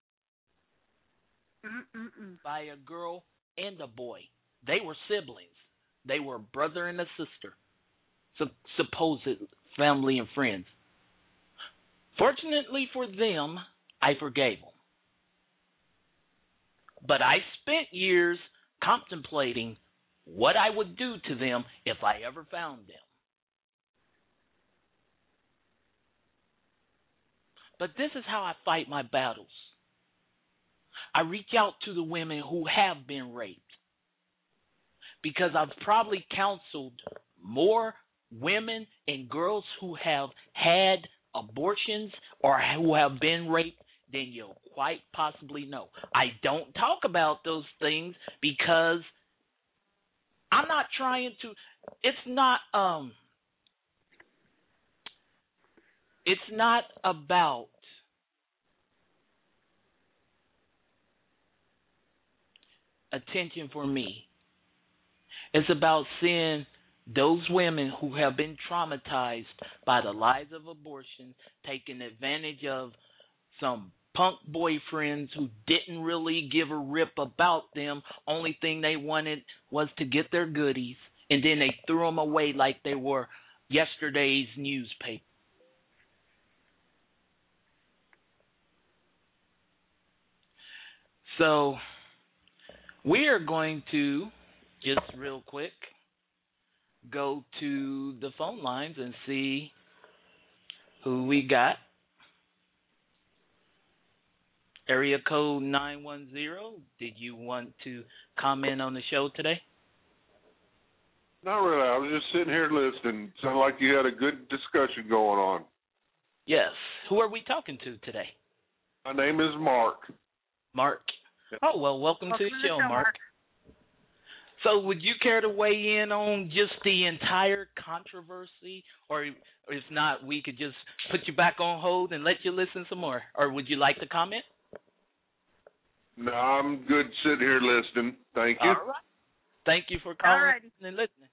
Mm-mm-mm. by a girl and a boy. They were siblings. They were a brother and a sister, so, supposed family and friends. Fortunately for them, I forgave them. But I spent years contemplating what I would do to them if I ever found them. But this is how I fight my battles. I reach out to the women who have been raped, because I've probably counseled more women and girls who have had abortions or who have been raped than you'll quite possibly know. I don't talk about those things because I'm not trying to, it's not, um, it's not about attention for me. It's about seeing those women who have been traumatized by the lies of abortion, taking advantage of some punk boyfriends who didn't really give a rip about them. Only thing they wanted was to get their goodies, and then they threw them away like they were yesterday's newspaper. So we are going to, just real quick, go to the phone lines and see who we got. Area code nine one zero, did you want to comment on the show today? Not really. I was just sitting here listening. Sounded like you had a good discussion going on. Yes. Who are we talking to today? My name is Mark. Mark. Oh, well, welcome, welcome to the show, to the show Mark. Mark. So would you care to weigh in on just the entire controversy? Or if not, we could just put you back on hold and let you listen some more. Or would you like to comment? No, I'm good sitting here listening. Thank you. All right. Thank you for calling Alrighty. and listening.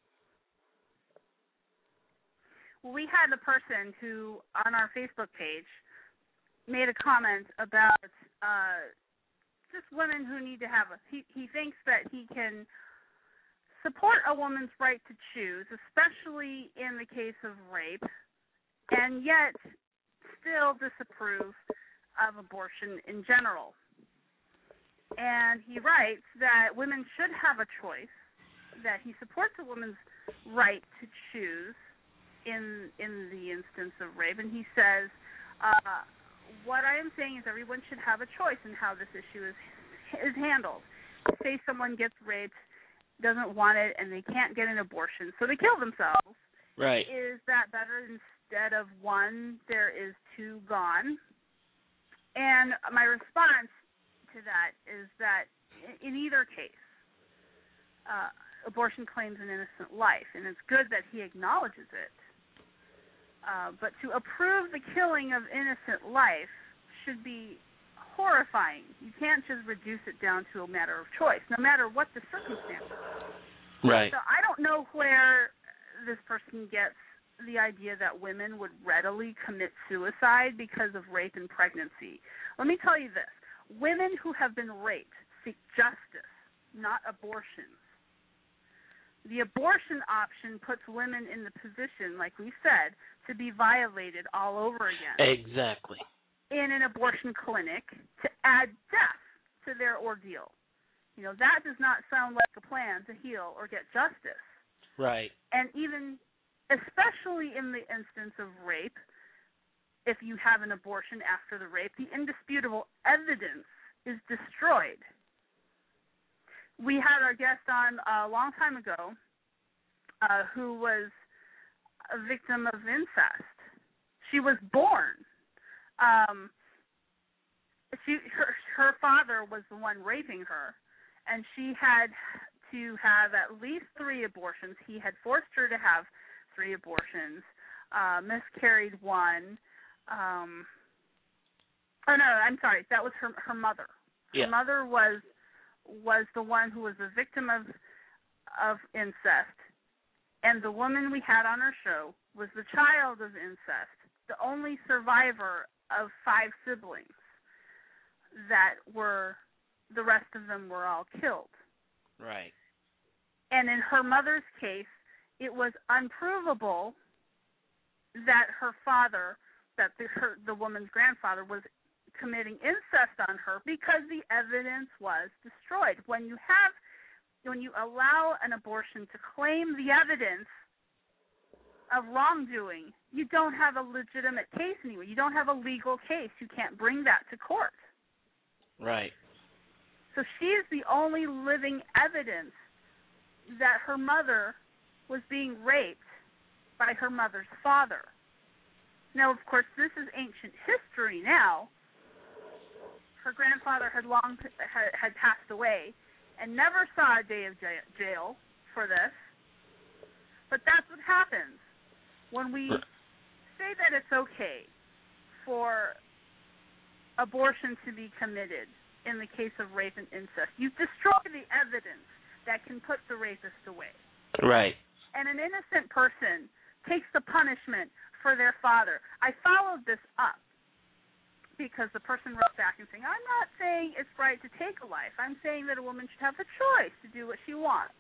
Well, we had a person who, on our Facebook page, made a comment about uh, just women who need to have a, he, he thinks that he can support a woman's right to choose, especially in the case of rape, and yet still disapprove of abortion in general. And he writes that women should have a choice, that he supports a woman's right to choose in in the instance of rape. And he says, uh, what I am saying is everyone should have a choice in how this issue is is handled. Say someone gets raped, doesn't want it, and they can't get an abortion, so they kill themselves. Right. Is that better? Instead of one, there is two gone. And my response to that is that in either case, uh, abortion claims an innocent life, and it's good that he acknowledges it. Uh, but to approve the killing of innocent life should be horrifying. You can't just reduce it down to a matter of choice, no matter what the circumstances. Right. So I don't know where this person gets the idea that women would readily commit suicide because of rape and pregnancy. Let me tell you this. Women who have been raped seek justice, not abortions. The abortion option puts women in the position, like we said, to be violated all over again. Exactly. In an abortion clinic to add death to their ordeal. You know, that does not sound like a plan to heal or get justice. Right. And even, especially in the instance of rape, if you have an abortion after the rape, the indisputable evidence is destroyed. We had our guest on a long time ago uh, who was a victim of incest. She was born. Um, she her, her father was the one raping her, and she had to have at least three abortions. He had forced her to have three abortions, uh, miscarried one. Um, oh no, I'm sorry. That was her her mother. Her yeah. mother was was the one who was a victim of of incest, and the woman we had on our show was the child of incest, the only survivor of five siblings that were, the rest of them were all killed. Right. And in her mother's case, it was unprovable that her father, that the, her, the woman's grandfather, was committing incest on her because the evidence was destroyed. When you have, when you allow an abortion to claim the evidence of wrongdoing, you don't have a legitimate case anyway. You don't have a legal case. You can't bring that to court. Right. So she is the only living evidence that her mother was being raped by her mother's father. Now, of course, this is ancient history now. Her grandfather had long had, had passed away and never saw a day of jail for this. But that's what happens when we say that it's okay for abortion to be committed in the case of rape and incest. You destroy the evidence that can put the rapist away. Right. And an innocent person takes the punishment for their father. I followed this up because the person wrote back and saying, I'm not saying it's right to take a life. I'm saying that a woman should have a choice to do what she wants.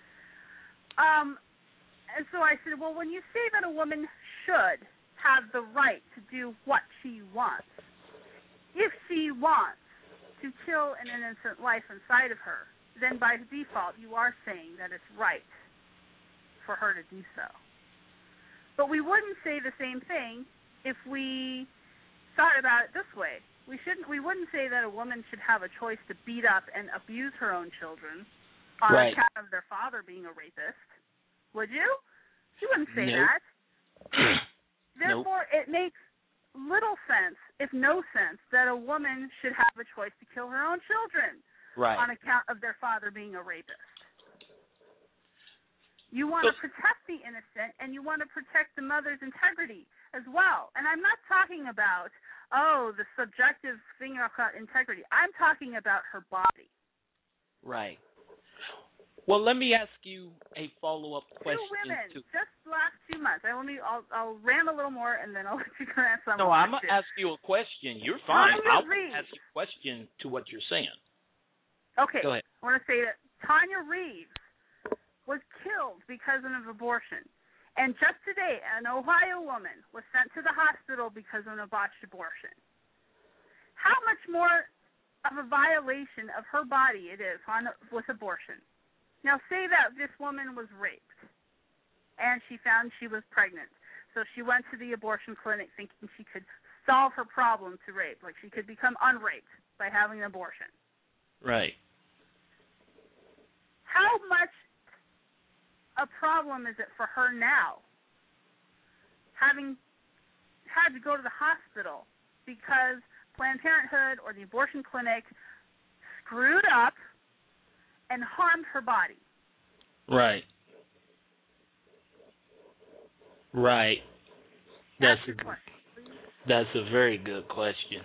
Um, and so I said, well, when you say that a woman should have the right to do what she wants, if she wants to kill an innocent life inside of her, then by default you are saying that it's right for her to do so. But we wouldn't say the same thing if we thought about it this way. We shouldn't. We wouldn't say that a woman should have a choice to beat up and abuse her own children on right. account of their father being a rapist. Would you? You wouldn't say nope. that. Therefore, nope. it makes little sense, if no sense, that a woman should have a choice to kill her own children right. on account of their father being a rapist. You want to protect the innocent, and you want to protect the mother's integrity as well. And I'm not talking about, oh, the subjective thing about integrity. I'm talking about her body. Right. Well, let me ask you a follow-up question. Two women, to... just the last two months. I will be, I'll, I'll rant a little more, and then I'll let you answer some No, more I'm going to ask you a question. You're fine. I'll Reed. ask you a question to what you're saying. Okay. Go ahead. I want to say that Tanya Reeves was killed because of an abortion. And just today, an Ohio woman was sent to the hospital because of an botched abortion. How much more of a violation of her body it is on, with abortion? Now, say that this woman was raped, and she found she was pregnant. So she went to the abortion clinic thinking she could solve her problem to rape, like she could become unraped by having an abortion. Right. How much a problem is it for her now, having had to go to the hospital because Planned Parenthood or the abortion clinic screwed up and harmed her body? Right. Right. That's That's a, question, please. That's a very good question.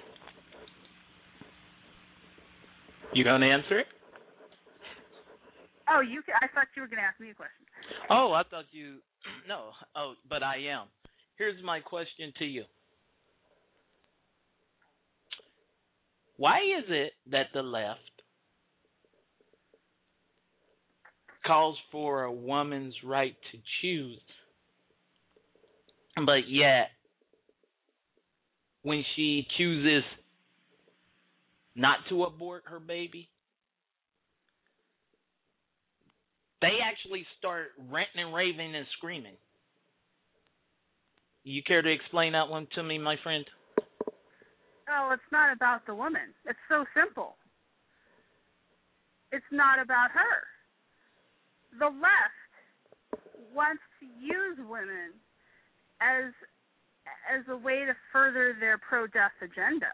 You going to answer it? Oh, you. I thought you were going to ask me a question. Oh, I thought you. No. Oh, but I am. Here's my question to you. Why is it that the left calls for a woman's right to choose. But yet, when she chooses not to abort her baby, they actually start ranting and raving and screaming. You care to explain that one to me, my friend? Oh, it's not about the woman. It's so simple. It's not about her. The left wants to use women as as a way to further their pro-death agenda,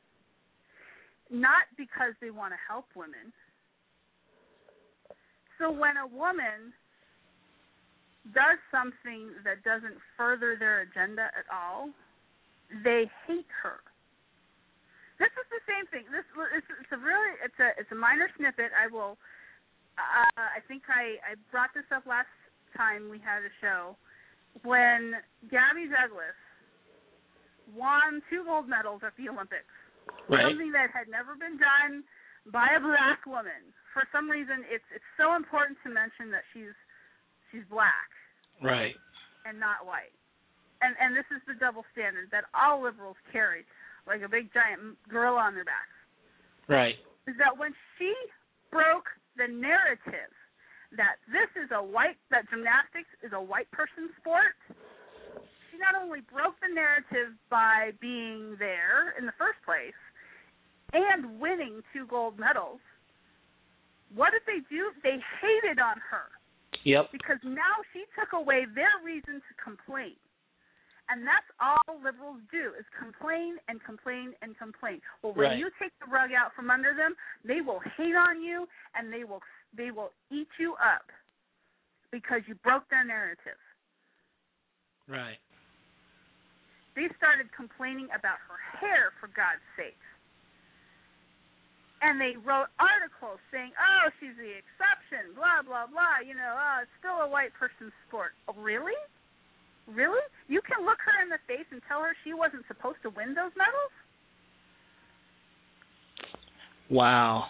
not because they want to help women. So when a woman does something that doesn't further their agenda at all, they hate her. This is the same thing. This it's, it's a really it's a it's a minor snippet. I will. Uh, I think I, I brought this up last time we had a show when Gabby Douglas won two gold medals at the Olympics. Right. Something that had never been done by a black woman. For some reason, it's it's so important to mention that she's she's black, right, and not white. And and this is the double standard that all liberals carry, like a big giant gorilla on their backs. Right. Is that when she broke the narrative that this is a white, that gymnastics is a white person sport, she not only broke the narrative by being there in the first place and winning two gold medals. What did they do? They hated on her. Yep. Because now she took away their reason to complain. And that's all liberals do, is complain and complain and complain. Well, when right. you take the rug out from under them, they will hate on you and they will they will eat you up because you broke their narrative. Right. They started complaining about her hair, for God's sake. And they wrote articles saying, oh, she's the exception, blah, blah, blah. You know, oh, it's still a white person's sport. Oh, really? Really? You can look her in the face and tell her she wasn't supposed to win those medals? Wow.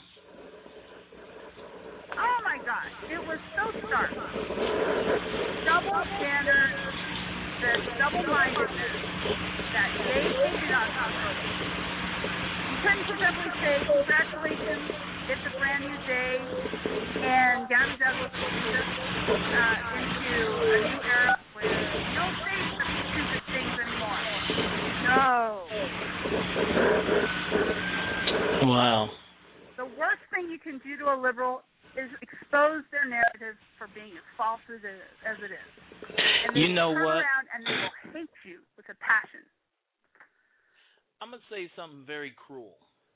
Oh, my gosh. It was so stark. Double standard, the double-mindedness that they hated on her. Couldn't simply say, congratulations, it's a brand new day, and Gabby Douglas will lead us uh, into a new era where no space for stupid things anymore. No. Wow. The worst thing you can do to a liberal is expose their narrative for being as false as it is. As it is. And they you know turn what? around and they will hate you with a passion. I'm going to say something very cruel.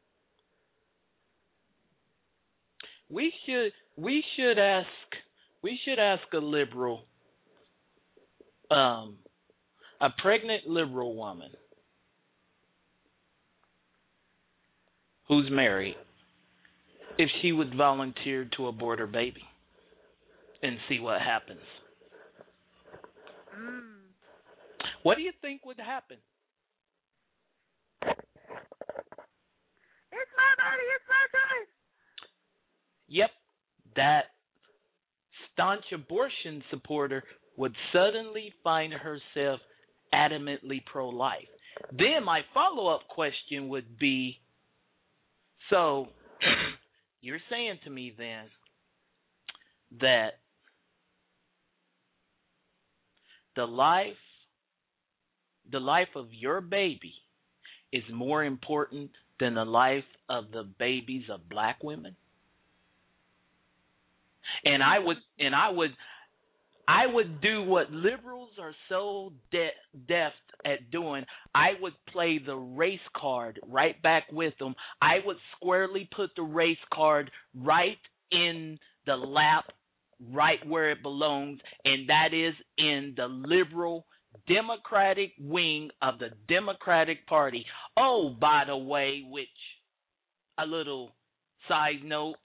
We should we should ask we should ask a liberal um a pregnant liberal woman who's married if she would volunteer to abort her baby and see what happens. Mm. What do you think would happen? It's my body, it's my choice. Yep, that staunch abortion supporter would suddenly find herself adamantly pro-life. Then my follow-up question would be, so you're saying to me then that the life, the life of your baby is more important than the life of the babies of black women? And I would, and I would, I would do what liberals are so de- deft at doing. I would play the race card right back with them. I would squarely put the race card right in the lap, right where it belongs, and that is in the liberal Democratic wing of the Democratic Party. Oh, by the way, which a little side note,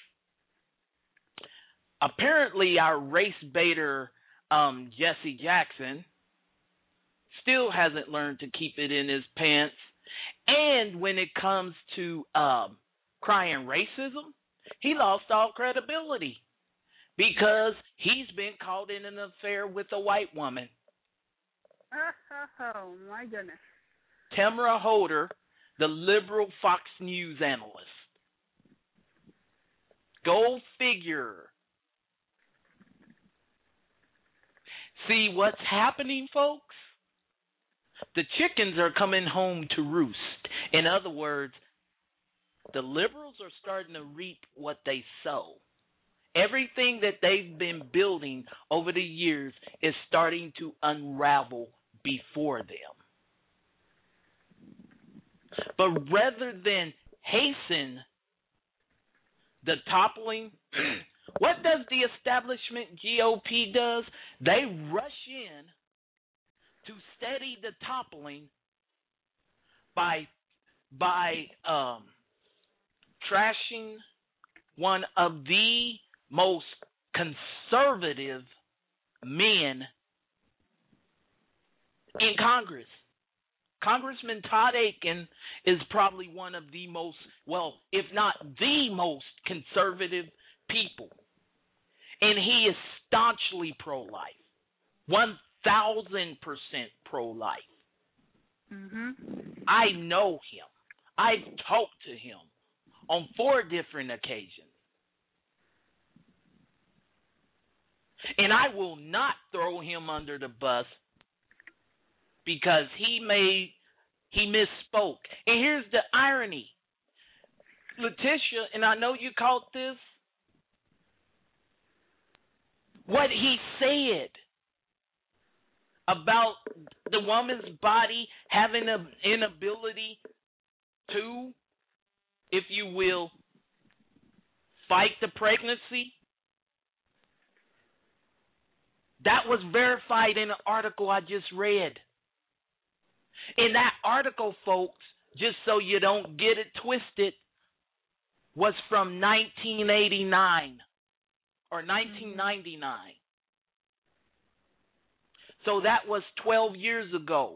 apparently our race baiter um, Jesse Jackson still hasn't learned to keep it in his pants. And when it comes to um, crying racism, he lost all credibility because he's been caught in an affair with a white woman. Oh, my goodness. Tamara Holder, the liberal Fox News analyst. Go figure. See what's happening, folks? The chickens are coming home to roost. In other words, the liberals are starting to reap what they sow. Everything that they've been building over the years is starting to unravel before them. But rather than hasten the toppling, what does the establishment G O P does? They rush in to steady the toppling by by um, trashing one of the most conservative men in Congress. Congressman Todd Akin is probably one of the most, well, if not the most conservative people. And he is staunchly pro-life, one thousand percent pro-life. Mm-hmm. I know him. I've talked to him on four different occasions. And I will not throw him under the bus because he made, he misspoke. And here's the irony. Letitia, and I know you caught this, what he said about the woman's body having an inability to, if you will, fight the pregnancy, that was verified in an article I just read. In that article, folks, just so you don't get it twisted, was from nineteen eighty-nine or nineteen ninety-nine. So that was twelve years ago.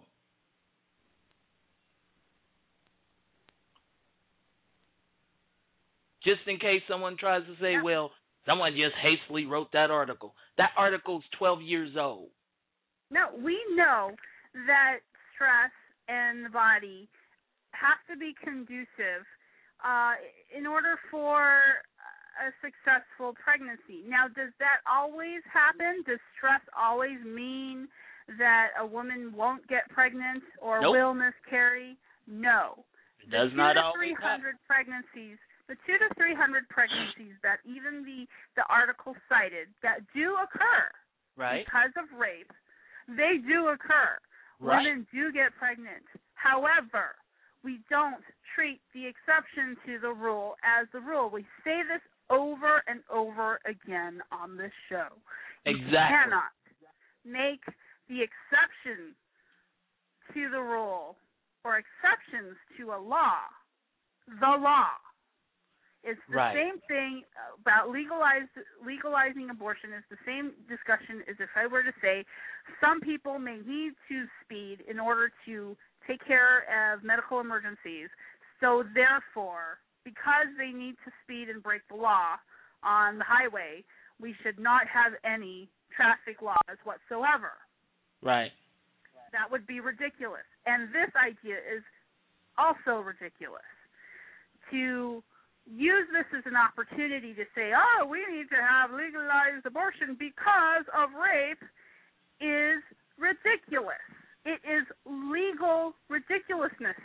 Just in case someone tries to say, well, someone just hastily wrote that article. That article's twelve years old. No, we know that stress in the body has to be conducive uh, in order for a successful pregnancy. Now, does that always happen? Does stress always mean that a woman won't get pregnant or nope. will miscarry? No. It does not always three hundred pregnancies, the two to three hundred pregnancies that even the, the article cited that do occur right. because of rape, they do occur. Right. Women do get pregnant. However, we don't treat the exception to the rule as the rule. We say this over and over again on this show. Exactly. You cannot make the exception to the rule or exceptions to a law the law. It's the right. same thing about legalize, legalizing abortion. It's the same discussion as if I were to say some people may need to speed in order to take care of medical emergencies. So therefore, because they need to speed and break the law on the highway, we should not have any traffic laws whatsoever. Right. That would be ridiculous. And this idea is also ridiculous. To use this as an opportunity to say, oh, we need to have legalized abortion because of rape is ridiculous. It is legal ridiculousness.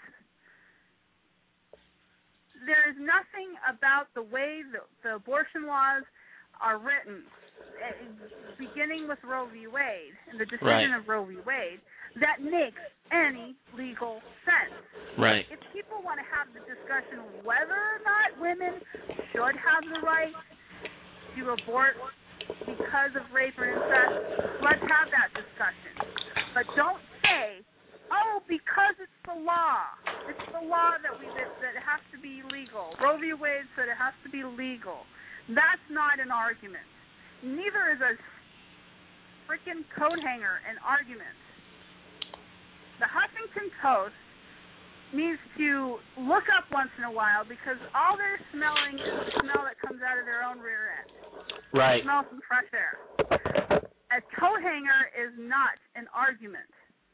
There is nothing about the way the, the abortion laws are written, beginning with Roe v. Wade and the decision right. of Roe v. Wade, that makes any legal sense. Right. If people want to have the discussion whether or not women should have the right to abort because of rape or incest, let's have that discussion. But don't say, oh, because it's the law. It's the law that we that, that it has to be legal. Roe v. Wade said it has to be legal. That's not an argument. Neither is a freaking coat hanger an argument. The Huffington Post needs to look up once in a while, because all they're smelling is the smell that comes out of their own rear end. Right. Smell some fresh air. A coat hanger is not an argument.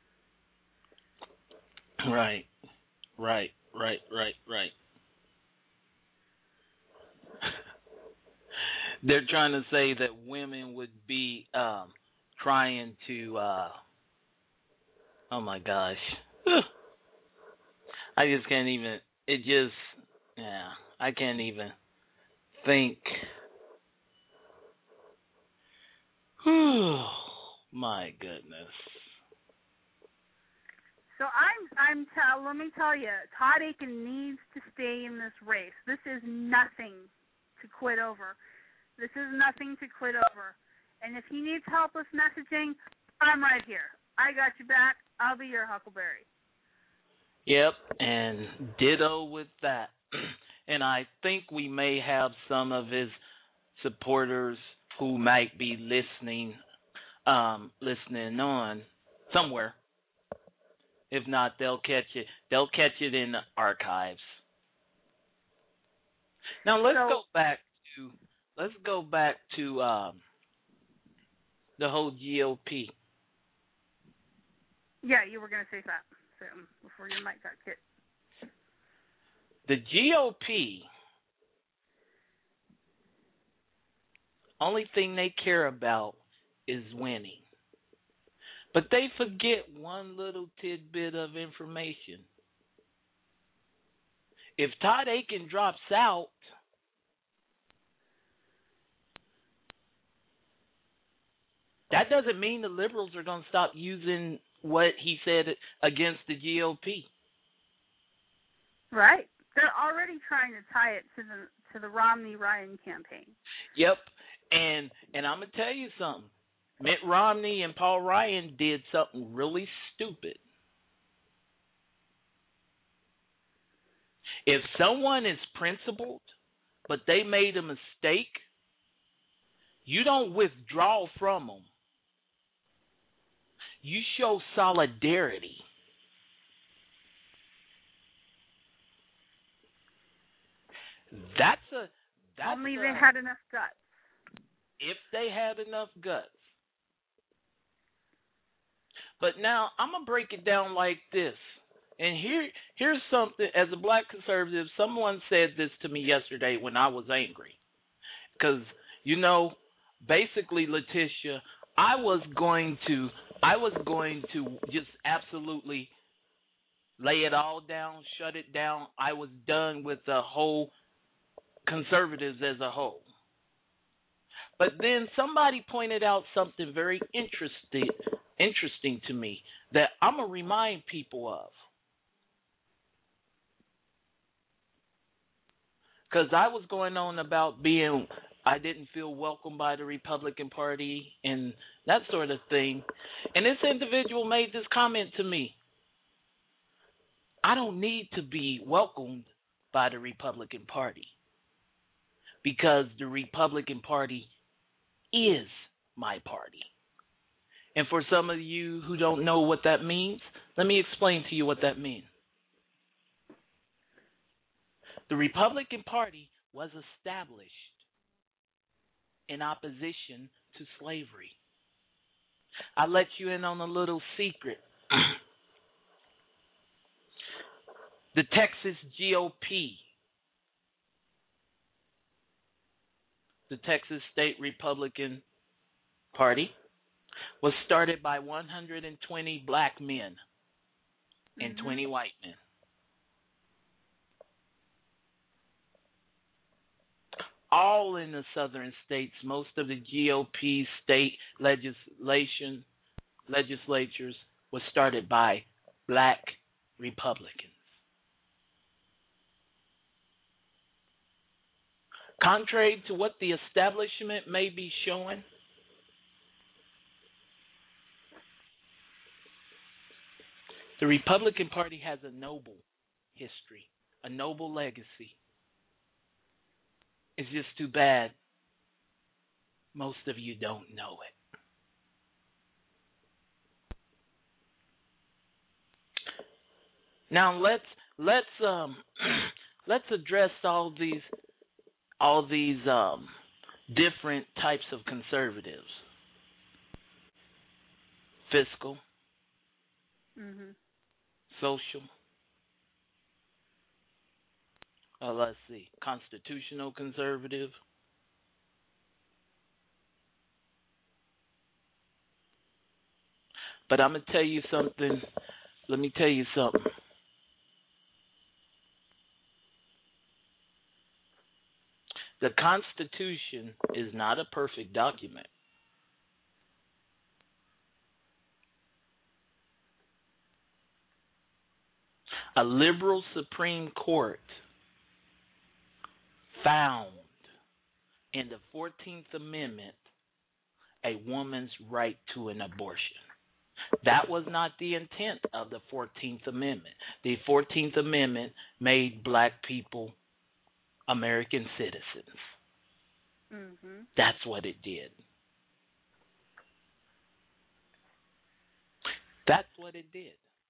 Right. Right. Right. Right. Right. They're trying to say that women would be um, trying to. Uh, oh my gosh. I just can't even. It just. Yeah. I can't even think. My goodness. So I'm, I'm. Tell, let me tell you, Todd Akin needs to stay in this race. This is nothing to quit over. This is nothing to quit over. And if he needs help with messaging, I'm right here. I got you back. I'll be your Huckleberry. Yep, and ditto with that. And I think we may have some of his supporters who might be listening, um, listening on somewhere. If not, they'll catch it. They'll catch it in the archives. Now let's So, go back to let's go back to um, the whole G O P. Yeah, you were going to say that something before your mic got hit. The G O P, only thing they care about is winning. But they forget one little tidbit of information. If Todd Akin drops out, that doesn't mean the liberals are going to stop using what he said against the G O P. Right. They're already trying to tie it to the to the Romney-Ryan campaign. Yep. And and I'm going to tell you something. Mitt Romney and Paul Ryan did something really stupid. If someone is principled, but they made a mistake, you don't withdraw from them. You show solidarity. That's a that's Only a, they had enough guts. If they had enough guts. But now I'm gonna break it down like this. And here here's something, as a black conservative, someone said this to me yesterday when I was angry. Because, you know, basically, Letitia, I was going to I was going to just absolutely lay it all down, shut it down. I was done with the whole conservatives as a whole. But then somebody pointed out something very interesting interesting to me that I'm going to remind people of. Because I was going on about being, I didn't feel welcomed by the Republican Party and that sort of thing. And this individual made this comment to me. I don't need to be welcomed by the Republican Party because the Republican Party is my party. And for some of you who don't know what that means, let me explain to you what that means. The Republican Party was established in opposition to slavery. I let you in on a little secret. The Texas G O P, the Texas State Republican Party, was started by one hundred twenty black men and mm-hmm. twenty white men. All in the southern states, most of the G O P state legislation legislatures was started by black Republicans. Contrary to what the establishment may be showing, the Republican Party has a noble history, a noble legacy. It's just too bad most of you don't know it. Now let's let's um let's address all these all these um different types of conservatives. Fiscal, mm-hmm. social, uh, let's see, constitutional conservative, but I'm going to tell you something. Let me tell you something. The Constitution is not a perfect document. A liberal Supreme Court found in the fourteenth Amendment a woman's right to an abortion. That was not the intent of the fourteenth Amendment. The fourteenth Amendment made black people American citizens. Mm-hmm. That's what it did. That's what it did.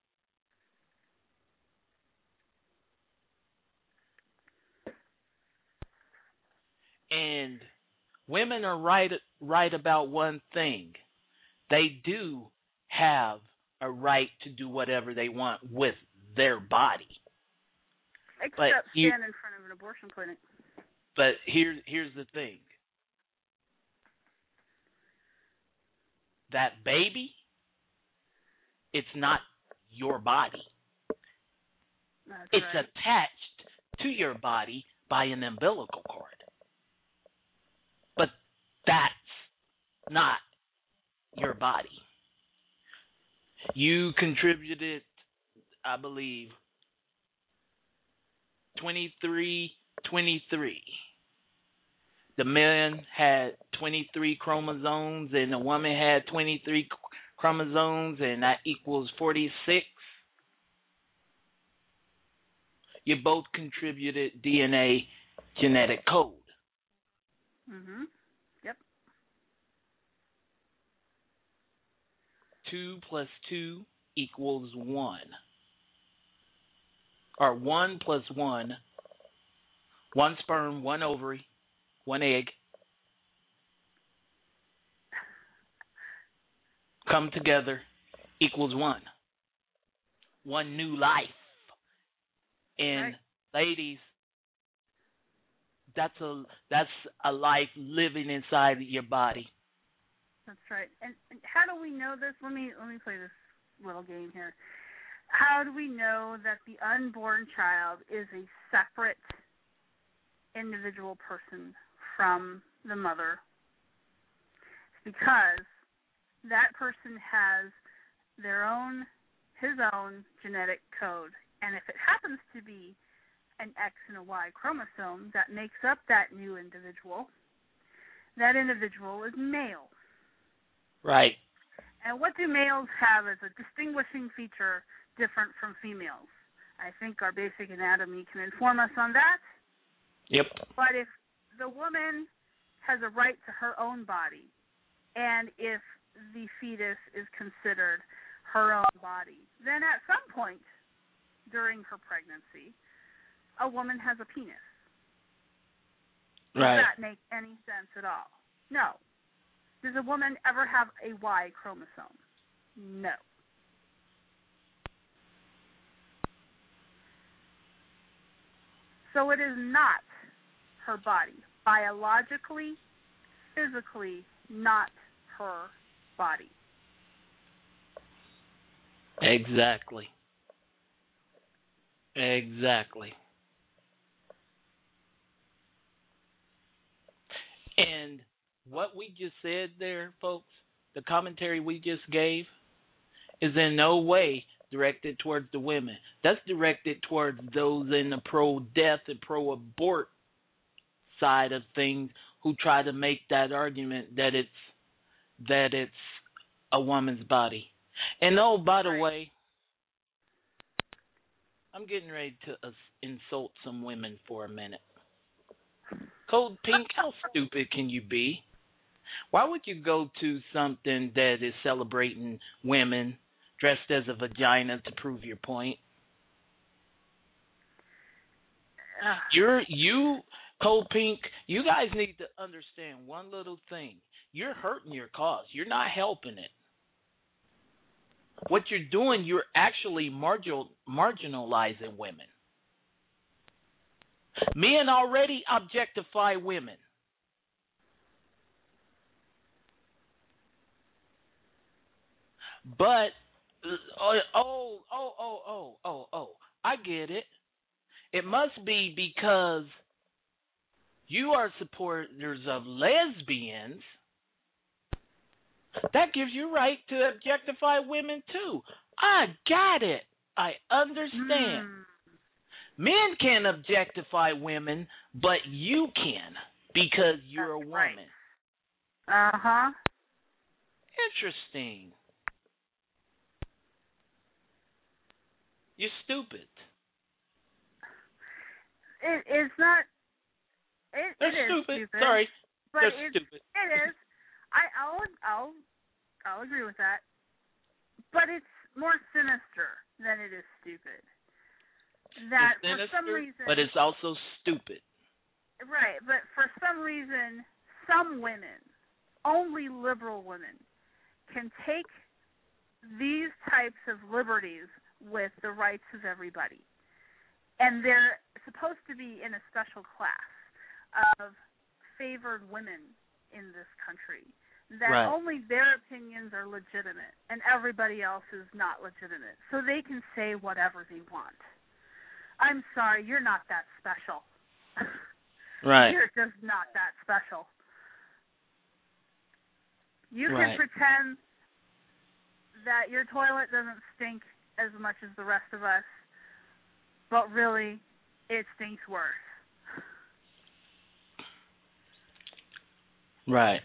And women are right right about one thing. They do have a right to do whatever they want with their body. Except but stand you, in front of an abortion clinic. But here, here's the thing. That baby, it's not your body. That's it's right. attached to your body by an umbilical cord. But that's not your body. You contributed, I believe, twenty-three twenty-three. The man had twenty-three chromosomes and the woman had twenty-three chromosomes, and that equals forty-six. You both contributed D N A genetic code. Mm-hmm. Yep. Two plus two equals one. Or one plus one. One sperm, one ovary, one egg. Come together equals one. One new life. And right. ladies, that's a that's a life living inside your body. That's right. And, and how do we know this? Let me let me play this little game here. How do we know that the unborn child is a separate individual person from the mother? It's because that person has their own, his own genetic code. And if it happens to be an X and a Y chromosome that makes up that new individual, that individual is male. Right. And what do males have as a distinguishing feature different from females? I think our basic anatomy can inform us on that. Yep. But if the woman has a right to her own body, and if the fetus is considered her own body, then at some point during her pregnancy, a woman has a penis. Right. Does that make any sense at all? No. Does a woman ever have a Y chromosome? No. So it is not her body. Biologically, physically, not her body. Exactly. Exactly. And what we just said there, folks, the commentary we just gave, is in no way directed towards the women. That's directed towards those in the pro-death and pro-abort side of things who try to make that argument that it's that it's a woman's body. And oh, by the way, I'm getting ready to uh, insult some women for a minute. Cold Pink, how stupid can you be? Why would you go to something that is celebrating women dressed as a vagina to prove your point? uh, You're you, Cold Pink. You guys need to understand one little thing. You're hurting your cause. You're not helping it. What you're doing, you're actually marginal, marginalizing women. Men already objectify women. But oh oh oh oh oh oh oh I get it. It must be because you are supporters of lesbians. That gives you right to objectify women too. I got it. I understand. mm, Men can objectify women, but you can because you're a That's woman. right. Uh huh. Interesting. You're stupid. It is not. It, They're it is stupid. stupid. Sorry. But They're it's, stupid. It is. I, I'll, I'll, I'll agree with that. But it's more sinister than it is stupid. That It's for sinister, some reason, but it's also stupid. right. But for some reason, some women, only liberal women, can take these types of liberties with the rights of everybody, and they're supposed to be in a special class of favored women in this country. That Right. only their opinions are legitimate and everybody else is not legitimate. So they can say whatever they want. I'm sorry, you're not that special. Right. You're just not that special. You can Right. pretend that your toilet doesn't stink as much as the rest of us, but really, it stinks worse. Right.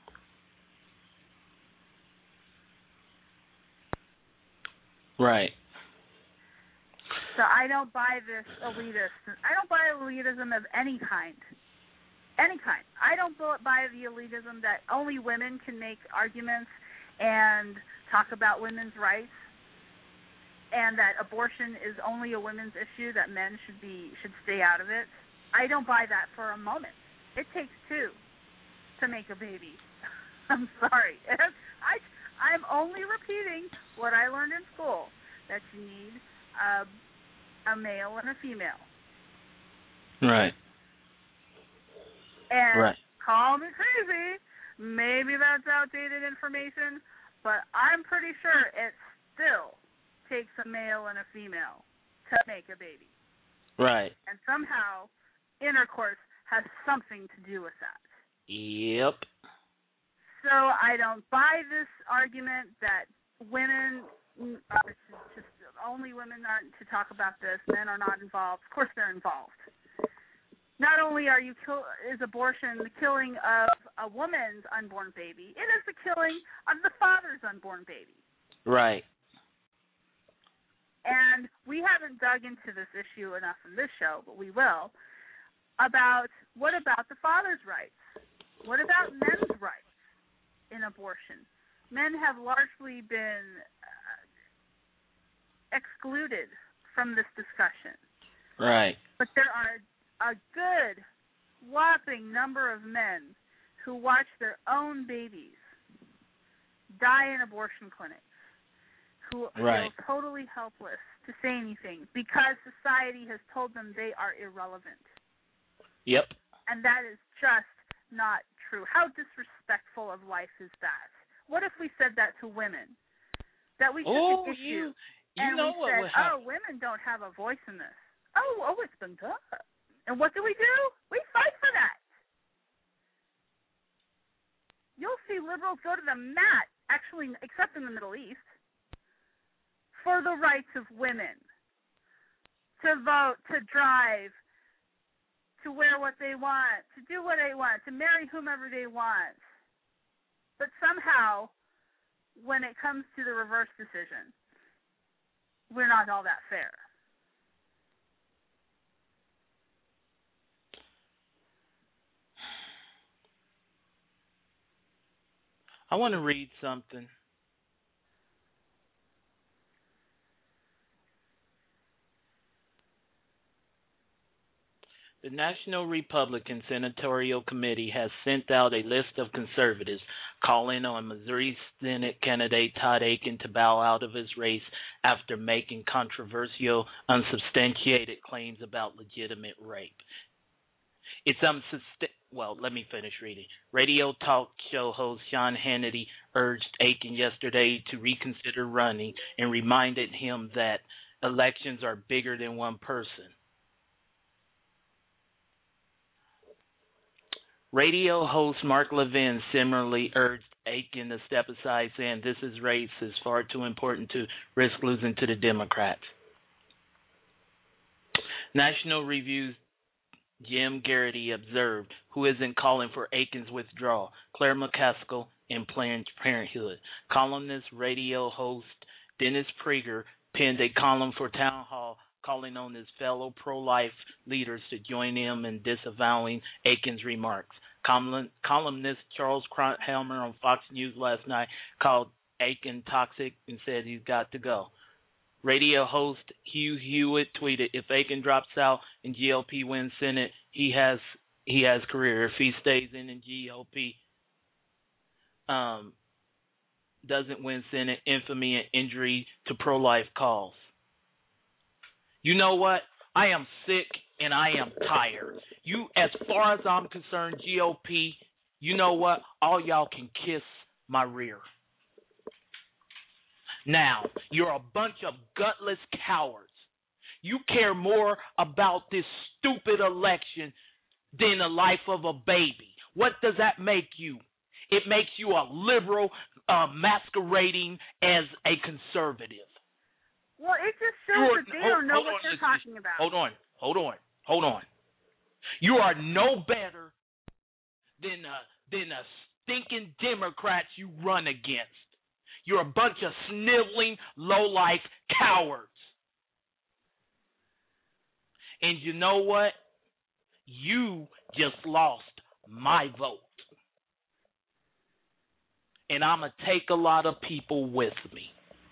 Right. So I don't buy this elitist. I don't buy elitism of any kind. Any kind. I don't buy the elitism that only women can make arguments and talk about women's rights, and that abortion is only a women's issue, that men should be should stay out of it. I don't buy that for a moment. It takes two to make a baby. I'm sorry. I I'm only repeating what I learned in school, that you need a, a male and a female. Right. And Right. call me crazy. Maybe that's outdated information, but I'm pretty sure it still takes a male and a female to make a baby. Right. And somehow intercourse has something to do with that. Yep. So I don't buy this argument that women are just only women aren't to talk about this, men are not involved. Of course they're involved. Not only are you kill, is abortion the killing of a woman's unborn baby, it is the killing of the father's unborn baby. Right. And we haven't dug into this issue enough in this show, but we will, about what about the father's rights? What about men's rights in abortion? Men have largely been uh, excluded from this discussion. Right. But there are a good, whopping number of men who watch their own babies die in abortion clinics, who Right. feel totally helpless to say anything because society has told them they are irrelevant. Yep. And that is just not true. How disrespectful of life is that? What if we said that to women? That we took Oh, an issue you, you and know we what said, would oh, happen. women don't have a voice in this. Oh, oh, it's been done. And what do we do? We fight for that. You'll see liberals go to the mat, actually, except in the Middle East, for the rights of women, to vote, to drive, to wear what they want, to do what they want, to marry whomever they want. But somehow, when it comes to the reverse decision, we're not all that fair. I want to read something. The National Republican Senatorial Committee has sent out a list of conservatives calling on Missouri Senate candidate Todd Akin to bow out of his race after making controversial, unsubstantiated claims about legitimate rape. It's unsubst- well, let me finish reading. Radio talk show host Sean Hannity urged Akin yesterday to reconsider running and reminded him that elections are bigger than one person. Radio host Mark Levin similarly urged Akin to step aside, saying this is race is far too important to risk losing to the Democrats. National Review's Jim Garrity observed, who isn't calling for Akin's withdrawal, Claire McCaskill in Planned Parenthood. Columnist, radio host Dennis Prager penned a column for Town Hall calling on his fellow pro-life leaders to join him in disavowing Akin's remarks. Column, columnist Charles Krauthammer on Fox News last night called Akin toxic and said he's got to go. Radio host Hugh Hewitt tweeted, if Akin drops out and G O P wins Senate, he has he has career. If he stays in and G O P um, doesn't win Senate, infamy and injury to pro-life cause. You know what? I am sick and I am tired. You, as far as I'm concerned, G O P, you know what? All y'all can kiss my rear. Now, you're a bunch of gutless cowards. You care more about this stupid election than the life of a baby. What does that make you? It makes you a liberal uh, masquerading as a conservative. Well, it just shows that they hold, don't know hold what on, they're listen, talking about. Hold on, hold on, hold on. You are no better than uh, than the stinking Democrats you run against. You're a bunch of sniveling, low-life cowards. And you know what? You just lost my vote. And I'm going to take a lot of people with me.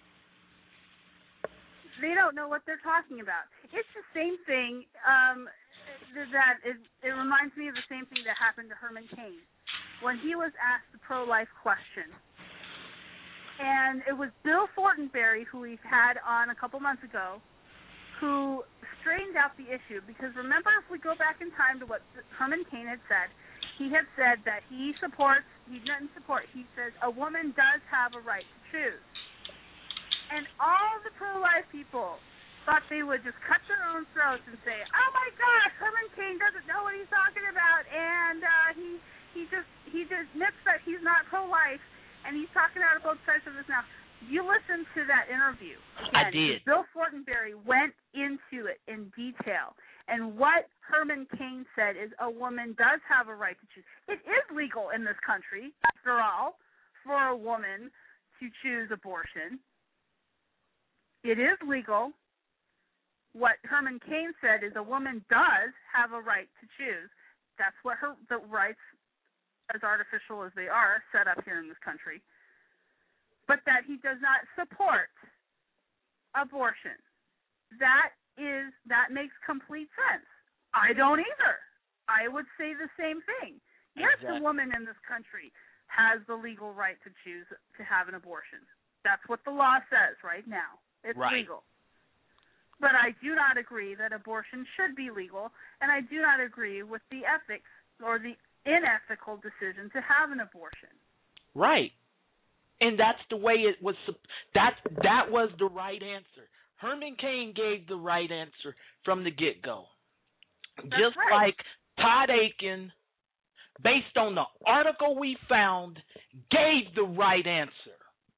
They don't know what they're talking about. It's the same thing um, that it, it reminds me of the same thing that happened to Herman Cain when he was asked the pro-life question. And it was Bill Fortenberry, who we've had on a couple months ago, who straightened out the issue. Because remember, if we go back in time to what Herman Cain had said, he had said that he supports, he doesn't support, he says a woman does have a right to choose. And all the pro-life people thought they would just cut their own throats and say, oh my gosh, Herman Cain doesn't know what he's talking about, and uh, he he just he just admits that he's not pro-life. And he's talking out of both sides of this now. You listened to that interview. I did. Bill Fortenberry went into it in detail. And what Herman Cain said is a woman does have a right to choose. It is legal in this country, after all, for a woman to choose abortion. It is legal. What Herman Cain said is a woman does have a right to choose. That's what her the rights, as artificial as they are, set up here in this country, but that he does not support abortion. That is that makes complete sense. I don't either. I would say the same thing. Yes, exactly. The woman in this country has the legal right to choose to have an abortion. That's what the law says right now. It's right. legal. But I do not agree that abortion should be legal, and I do not agree with the ethics or the unethical decision to have an abortion. Right. And that's the way it was. That, that was the right answer. Herman Cain gave the right answer from the get-go. That's Just right. like Todd Akin, based on the article we found, gave the right answer.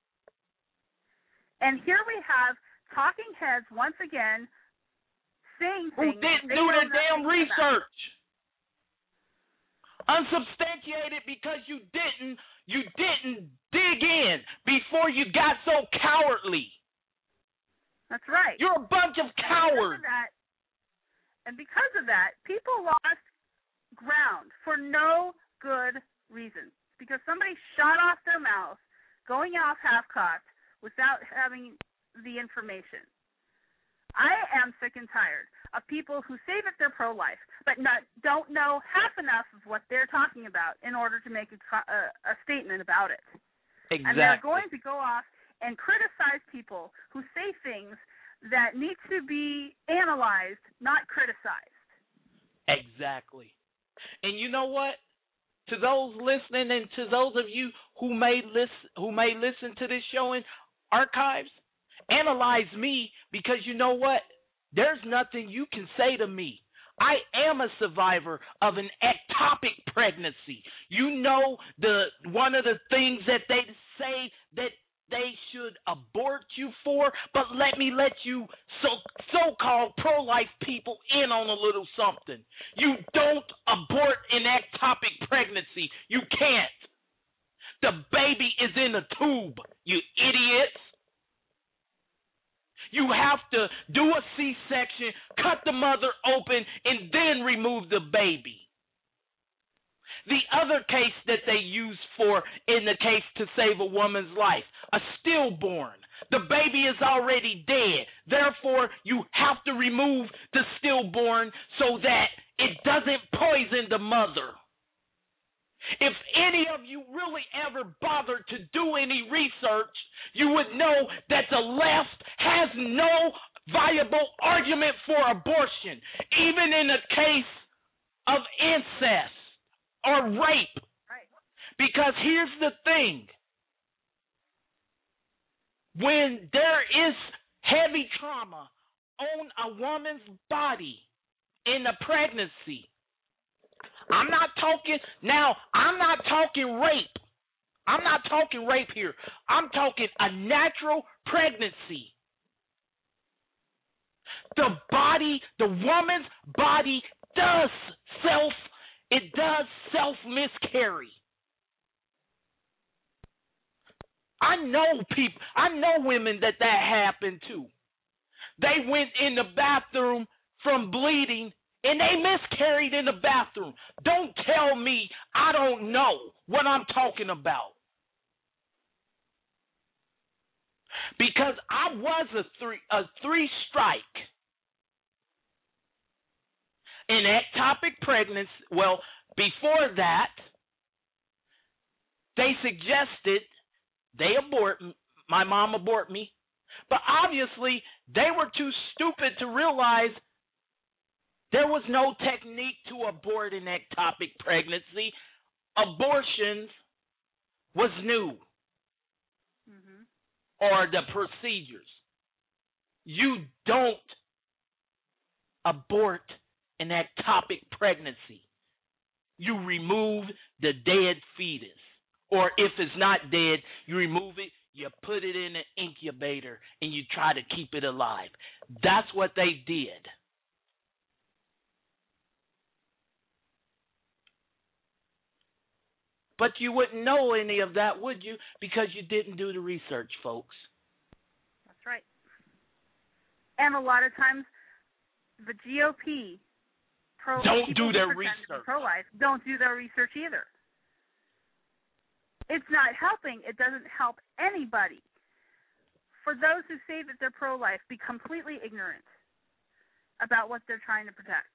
And here we have talking heads once again saying Who things didn't they do know their damn nothing about. research. Unsubstantiated because you didn't you didn't dig in before you got so cowardly. That's right. You're a bunch of cowards. And because of that, and because of that, people lost ground for no good reason. Because somebody shot off their mouth, going off half-cocked, without having the information. I am sick and tired of people who say that they're pro-life, but not, don't know half enough of what they're talking about in order to make a, a, a statement about it. Exactly. And they're going to go off and criticize people who say things that need to be analyzed, not criticized. Exactly. And you know what? To those listening and to those of you who may listen, who may listen to this show in archives, analyze me, because you know what? There's nothing you can say to me. I am a survivor of an ectopic pregnancy. You know, the one of the things that they say that they should abort you for, but let me let you so so-called pro-life people in on a little something. You don't abort an ectopic pregnancy. You can't. The baby is in a tube, you idiots. You have to do a C-section, cut the mother open, and then remove the baby. The other case that they use for in the case to save a woman's life, a stillborn. The baby is already dead. Therefore, you have to remove the stillborn so that it doesn't poison the mother. If any of you really ever bothered to do any research, you would know that the left has no viable argument for abortion, even in a case of incest or rape. Right. Because here's the thing. When there is heavy trauma on a woman's body in a pregnancy, I'm not talking, now, I'm not talking rape. I'm not talking rape here. I'm talking a natural pregnancy. The body, the woman's body does self, it does self-miscarry. I know people, I know women that that happened to. They went in the bathroom from bleeding and they miscarried in the bathroom. Don't tell me I don't know what I'm talking about. Because I was a three a three strike in ectopic pregnancy. Well, before that, they suggested they abort my mom abort me, but obviously they were too stupid to realize there was no technique to abort an ectopic pregnancy. Abortions was new, mm-hmm. or the procedures. You don't abort an ectopic pregnancy. You remove the dead fetus. Or if it's not dead, you remove it, you put it in an incubator, and you try to keep it alive. That's what they did. But you wouldn't know any of that, would you? Because you didn't do the research, folks. That's right. And a lot of times, the G O P pro don't do their research. Pro-life don't do their research either. It's not helping. It doesn't help anybody. For those who say that they're pro-life, be completely ignorant about what they're trying to protect.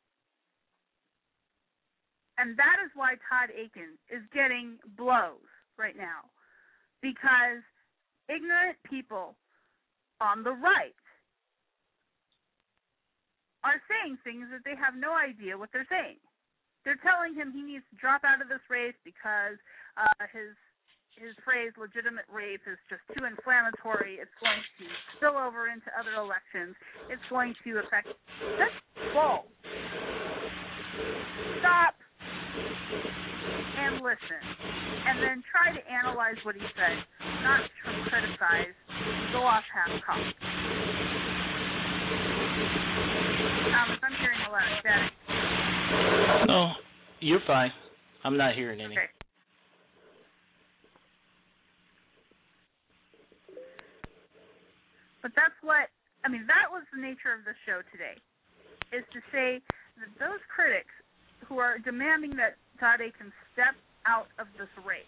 And that is why Todd Akin is getting blows right now, because ignorant people on the right are saying things that they have no idea what they're saying. They're telling him he needs to drop out of this race because uh, his his phrase "legitimate rape" is just too inflammatory. It's going to spill over into other elections. It's going to affect. That's bull. Stop and listen, and then try to analyze what he said, not criticize. Go off half-cocked. Um, I'm hearing a lot of static. No, you're fine. I'm not hearing any. Okay. But that's what, I mean, that was the nature of the show today, is to say that those critics who are demanding that Todd Akin step out of this race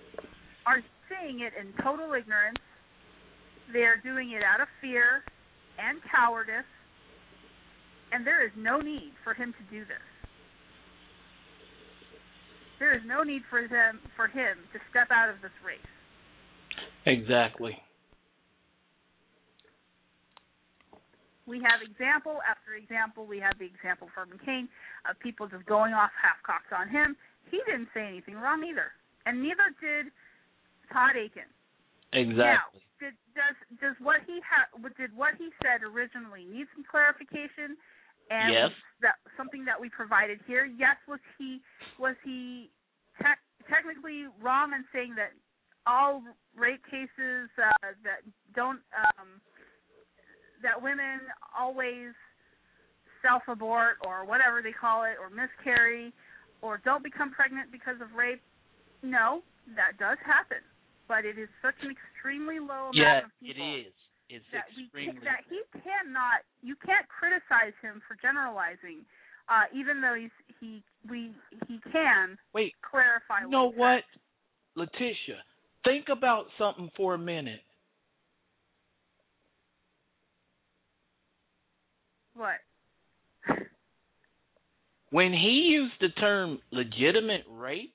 are saying it in total ignorance. They are doing it out of fear, and cowardice, and there is no need for him to do this. There is no need for him for him to step out of this race. Exactly. We have example after example. We have the example for McCain of people just going off half-cocked on him. He didn't say anything wrong either, and neither did Todd Akin. Exactly. Now, did, does does what he ha- did what he said originally need some clarification? And yes. that something that we provided here. Yes, was he was he te- technically wrong in saying that all rape cases uh, that don't um, that women always self-abort or whatever they call it, or miscarry, or don't become pregnant because of rape? No, that does happen, but it is such an extremely low amount yeah, of people. it is. It's that extremely we can, that he cannot, you can't criticize him for generalizing, uh, even though he's he we he can Wait, clarify. You know what? what, Letitia? Think about something for a minute. What? When he used the term legitimate rape,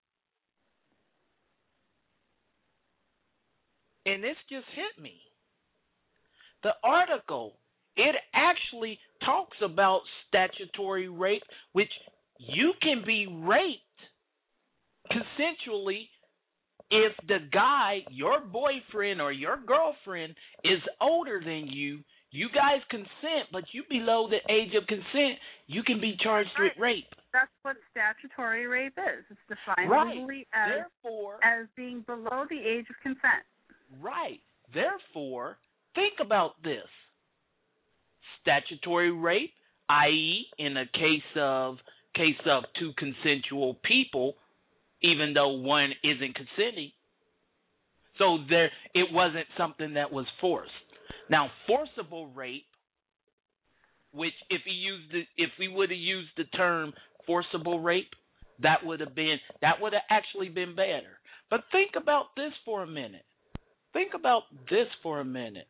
and this just hit me. The article, it actually talks about statutory rape, which you can be raped consensually if the guy, your boyfriend or your girlfriend, is older than you. You guys consent, but you below the age of consent, you can be charged right. with rape. That's what statutory rape is. It's defined right. legally as, Therefore, as being below the age of consent. Right. Therefore, think about this. Statutory rape, that is in a case of case of two consensual people, even though one isn't consenting. So there it wasn't something that was forced. Now, forcible rape, which if he used the, if we would have used the term forcible rape, that would have been that would have actually been better. But think about this for a minute. Think about this for a minute.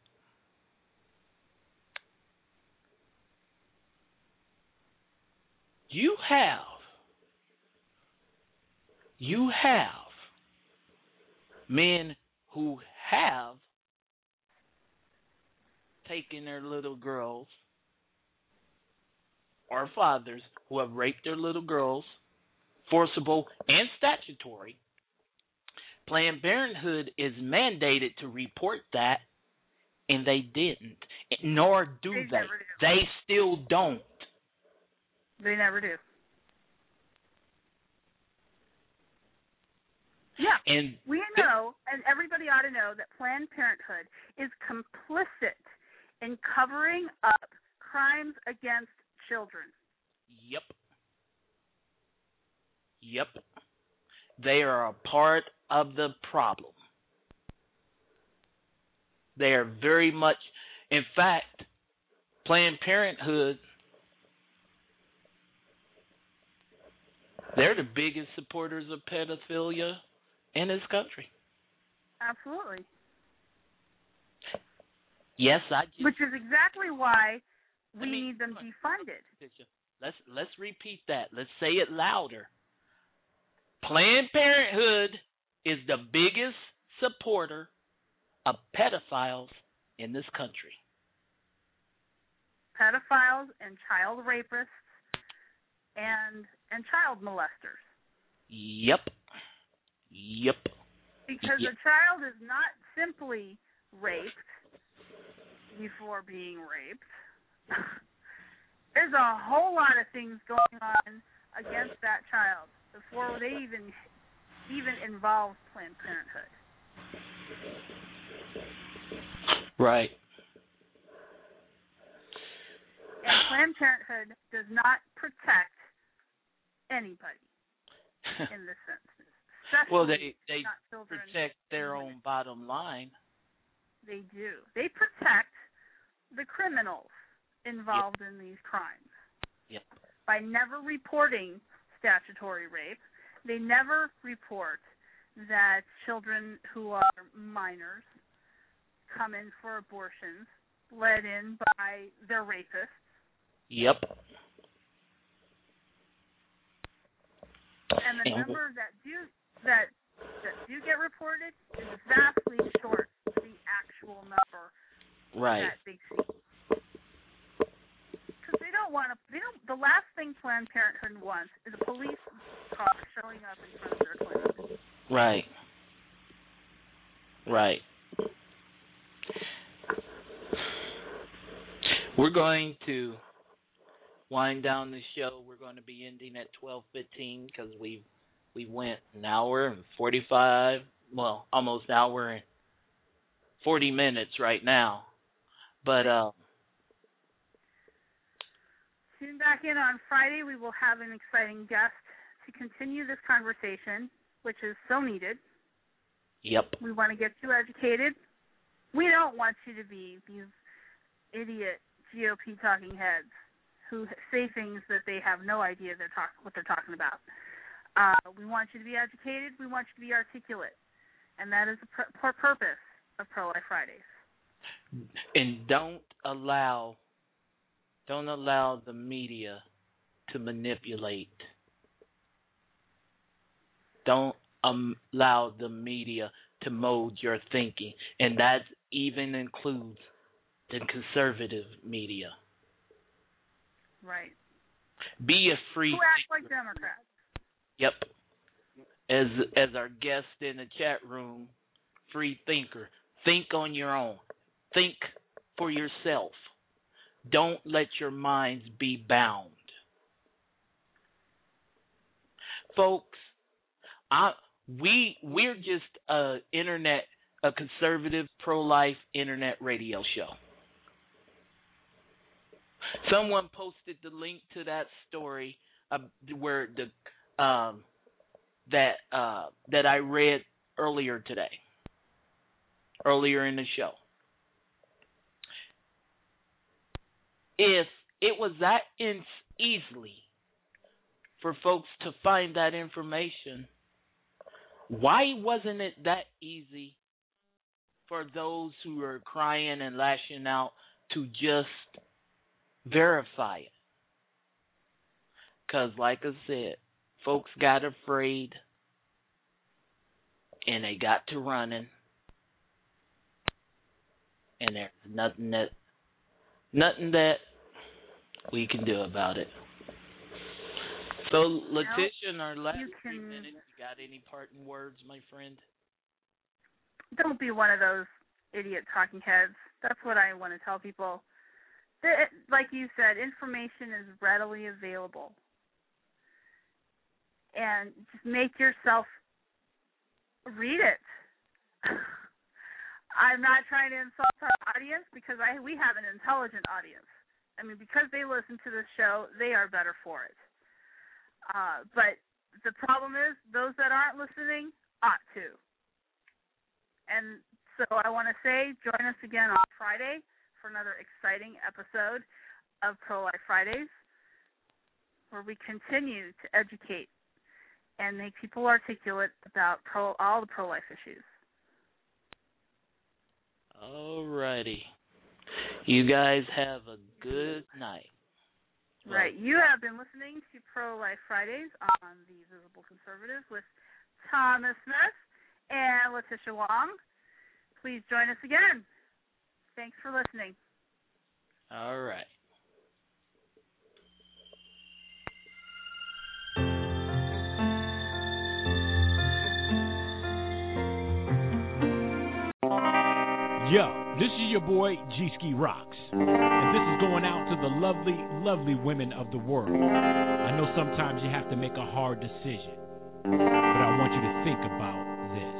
You have, you have men who have taken their little girls, or fathers who have raped their little girls, forcible and statutory. Planned Parenthood is mandated to report that, and they didn't, nor do they. They, do. they still don't. They never do. Yeah, and we know, and everybody ought to know, that Planned Parenthood is complicit in covering up crimes against children. Yep. Yep. They are a part of the problem. They are very much, in fact, Planned Parenthood, they're the biggest supporters of pedophilia in this country. Absolutely. Yes, I just, Which is exactly why we I mean, need them defunded. Let's let's repeat that. Let's say it louder. Planned Parenthood is the biggest supporter of pedophiles in this country. Pedophiles and child rapists and and child molesters. Yep. Yep. Because yep. a child is not simply raped before being raped. There's a whole lot of things going on against that child before they even even involve Planned Parenthood. Right. And Planned Parenthood does not protect anybody in this sense. Well, they they children, protect their own bottom line. They do. They protect the criminals involved yep. in these crimes. Yep. By never reporting statutory rape, they never report that children who are minors come in for abortions led in by their rapists. Yep. And the number that do that that do get reported is vastly short of the actual number right. that they see. Because they don't want to. They don't. The last thing Planned Parenthood wants is a police car showing up in front of their clinic. Right. Right. We're going to wind down the show. We're going to be ending at twelve fifteen because we we went an hour and forty-five, well, almost an hour and forty minutes right now. But uh, tune back in on Friday. We will have an exciting guest to continue this conversation, which is so needed. Yep. We want to get you educated. We don't want you to be these idiot G O P talking heads who say things that they have no idea they're talk- what they're talking about. Uh, we want you to be educated. We want you to be articulate. And that is the pr- purpose of Pro-Life Fridays. And don't allow, don't allow the media to manipulate. Don't um, allow the media to mold your thinking. And that even includes the conservative media. Right. Be a free Who act like Democrats. Yep. As as our guest in the chat room, free thinker. Think on your own. Think for yourself. Don't let your minds be bound. Folks, I we we're just a internet a conservative pro-life internet radio show. Someone posted the link to that story uh, where the um, that uh, that I read earlier today, earlier in the show. If it was that in- easily for folks to find that information, why wasn't it that easy for those who are crying and lashing out to just verify it? Because, like I said, folks got afraid and they got to running, and there's nothing that nothing that we can do about it. So, Letitia, in our last three minutes, you got any parting words, my friend? Don't be one of those idiot talking heads. That's what I want to tell people. Like you said, information is readily available. And just make yourself read it. I'm not trying to insult our audience because I we have an intelligent audience. I mean, because they listen to this show, they are better for it. Uh, but the problem is those that aren't listening ought to. And so I want to say join us again on Friday for another exciting episode of Pro-Life Fridays, where we continue to educate and make people articulate about pro, all the pro-life issues. All righty. You guys have a good night. Right. You have been listening to Pro-Life Fridays on The Visible Conservative with Thomas Smith and Letitia Wong. Please join us again. Thanks for listening. All right. Yo, this is your boy G-Ski Rocks, and this is going out to the lovely, lovely women of the world. I know sometimes you have to make a hard decision, but I want you to think about this.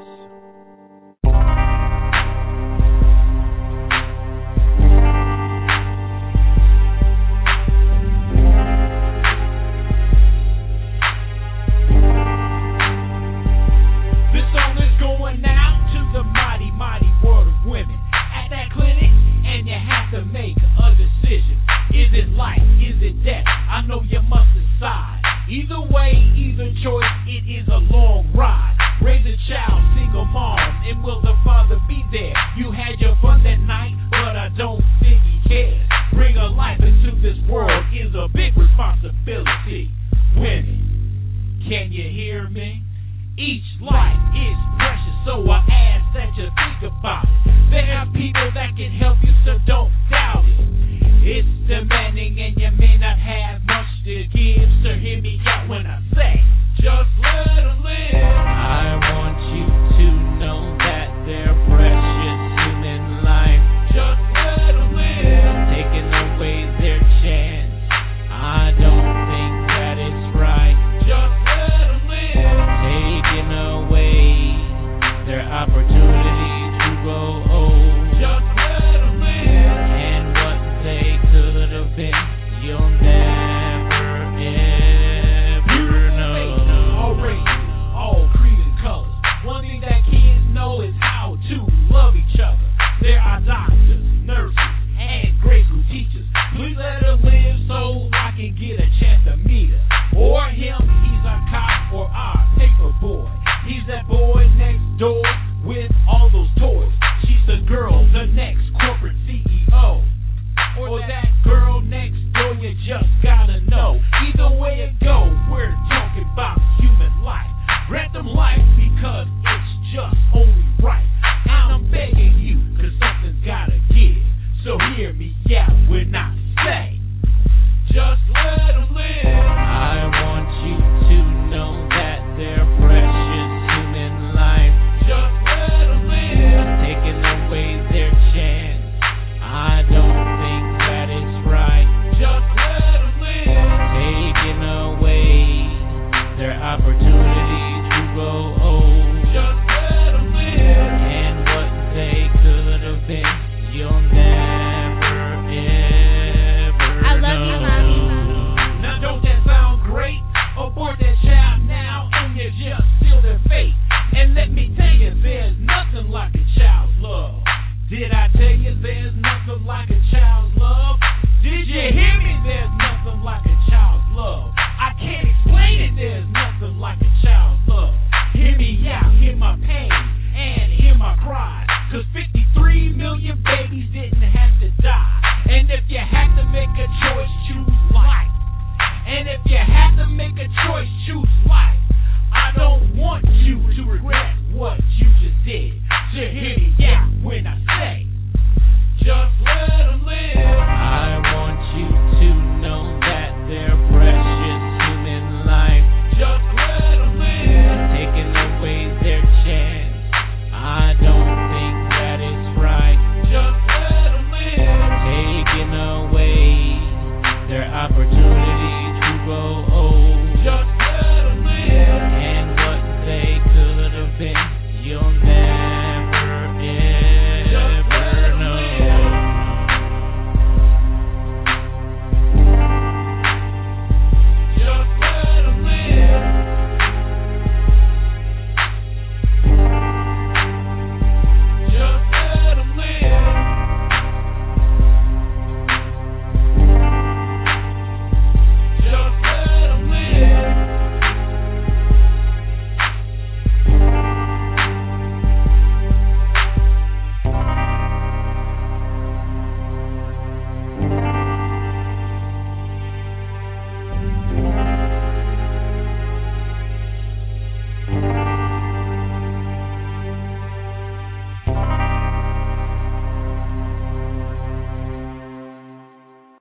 This song is going out to the mighty, mighty world of women. At that clinic, and you have to make a decision. Is it life? Is it death? I know you must decide. Either way, either choice, it is a long ride. Raise a could find.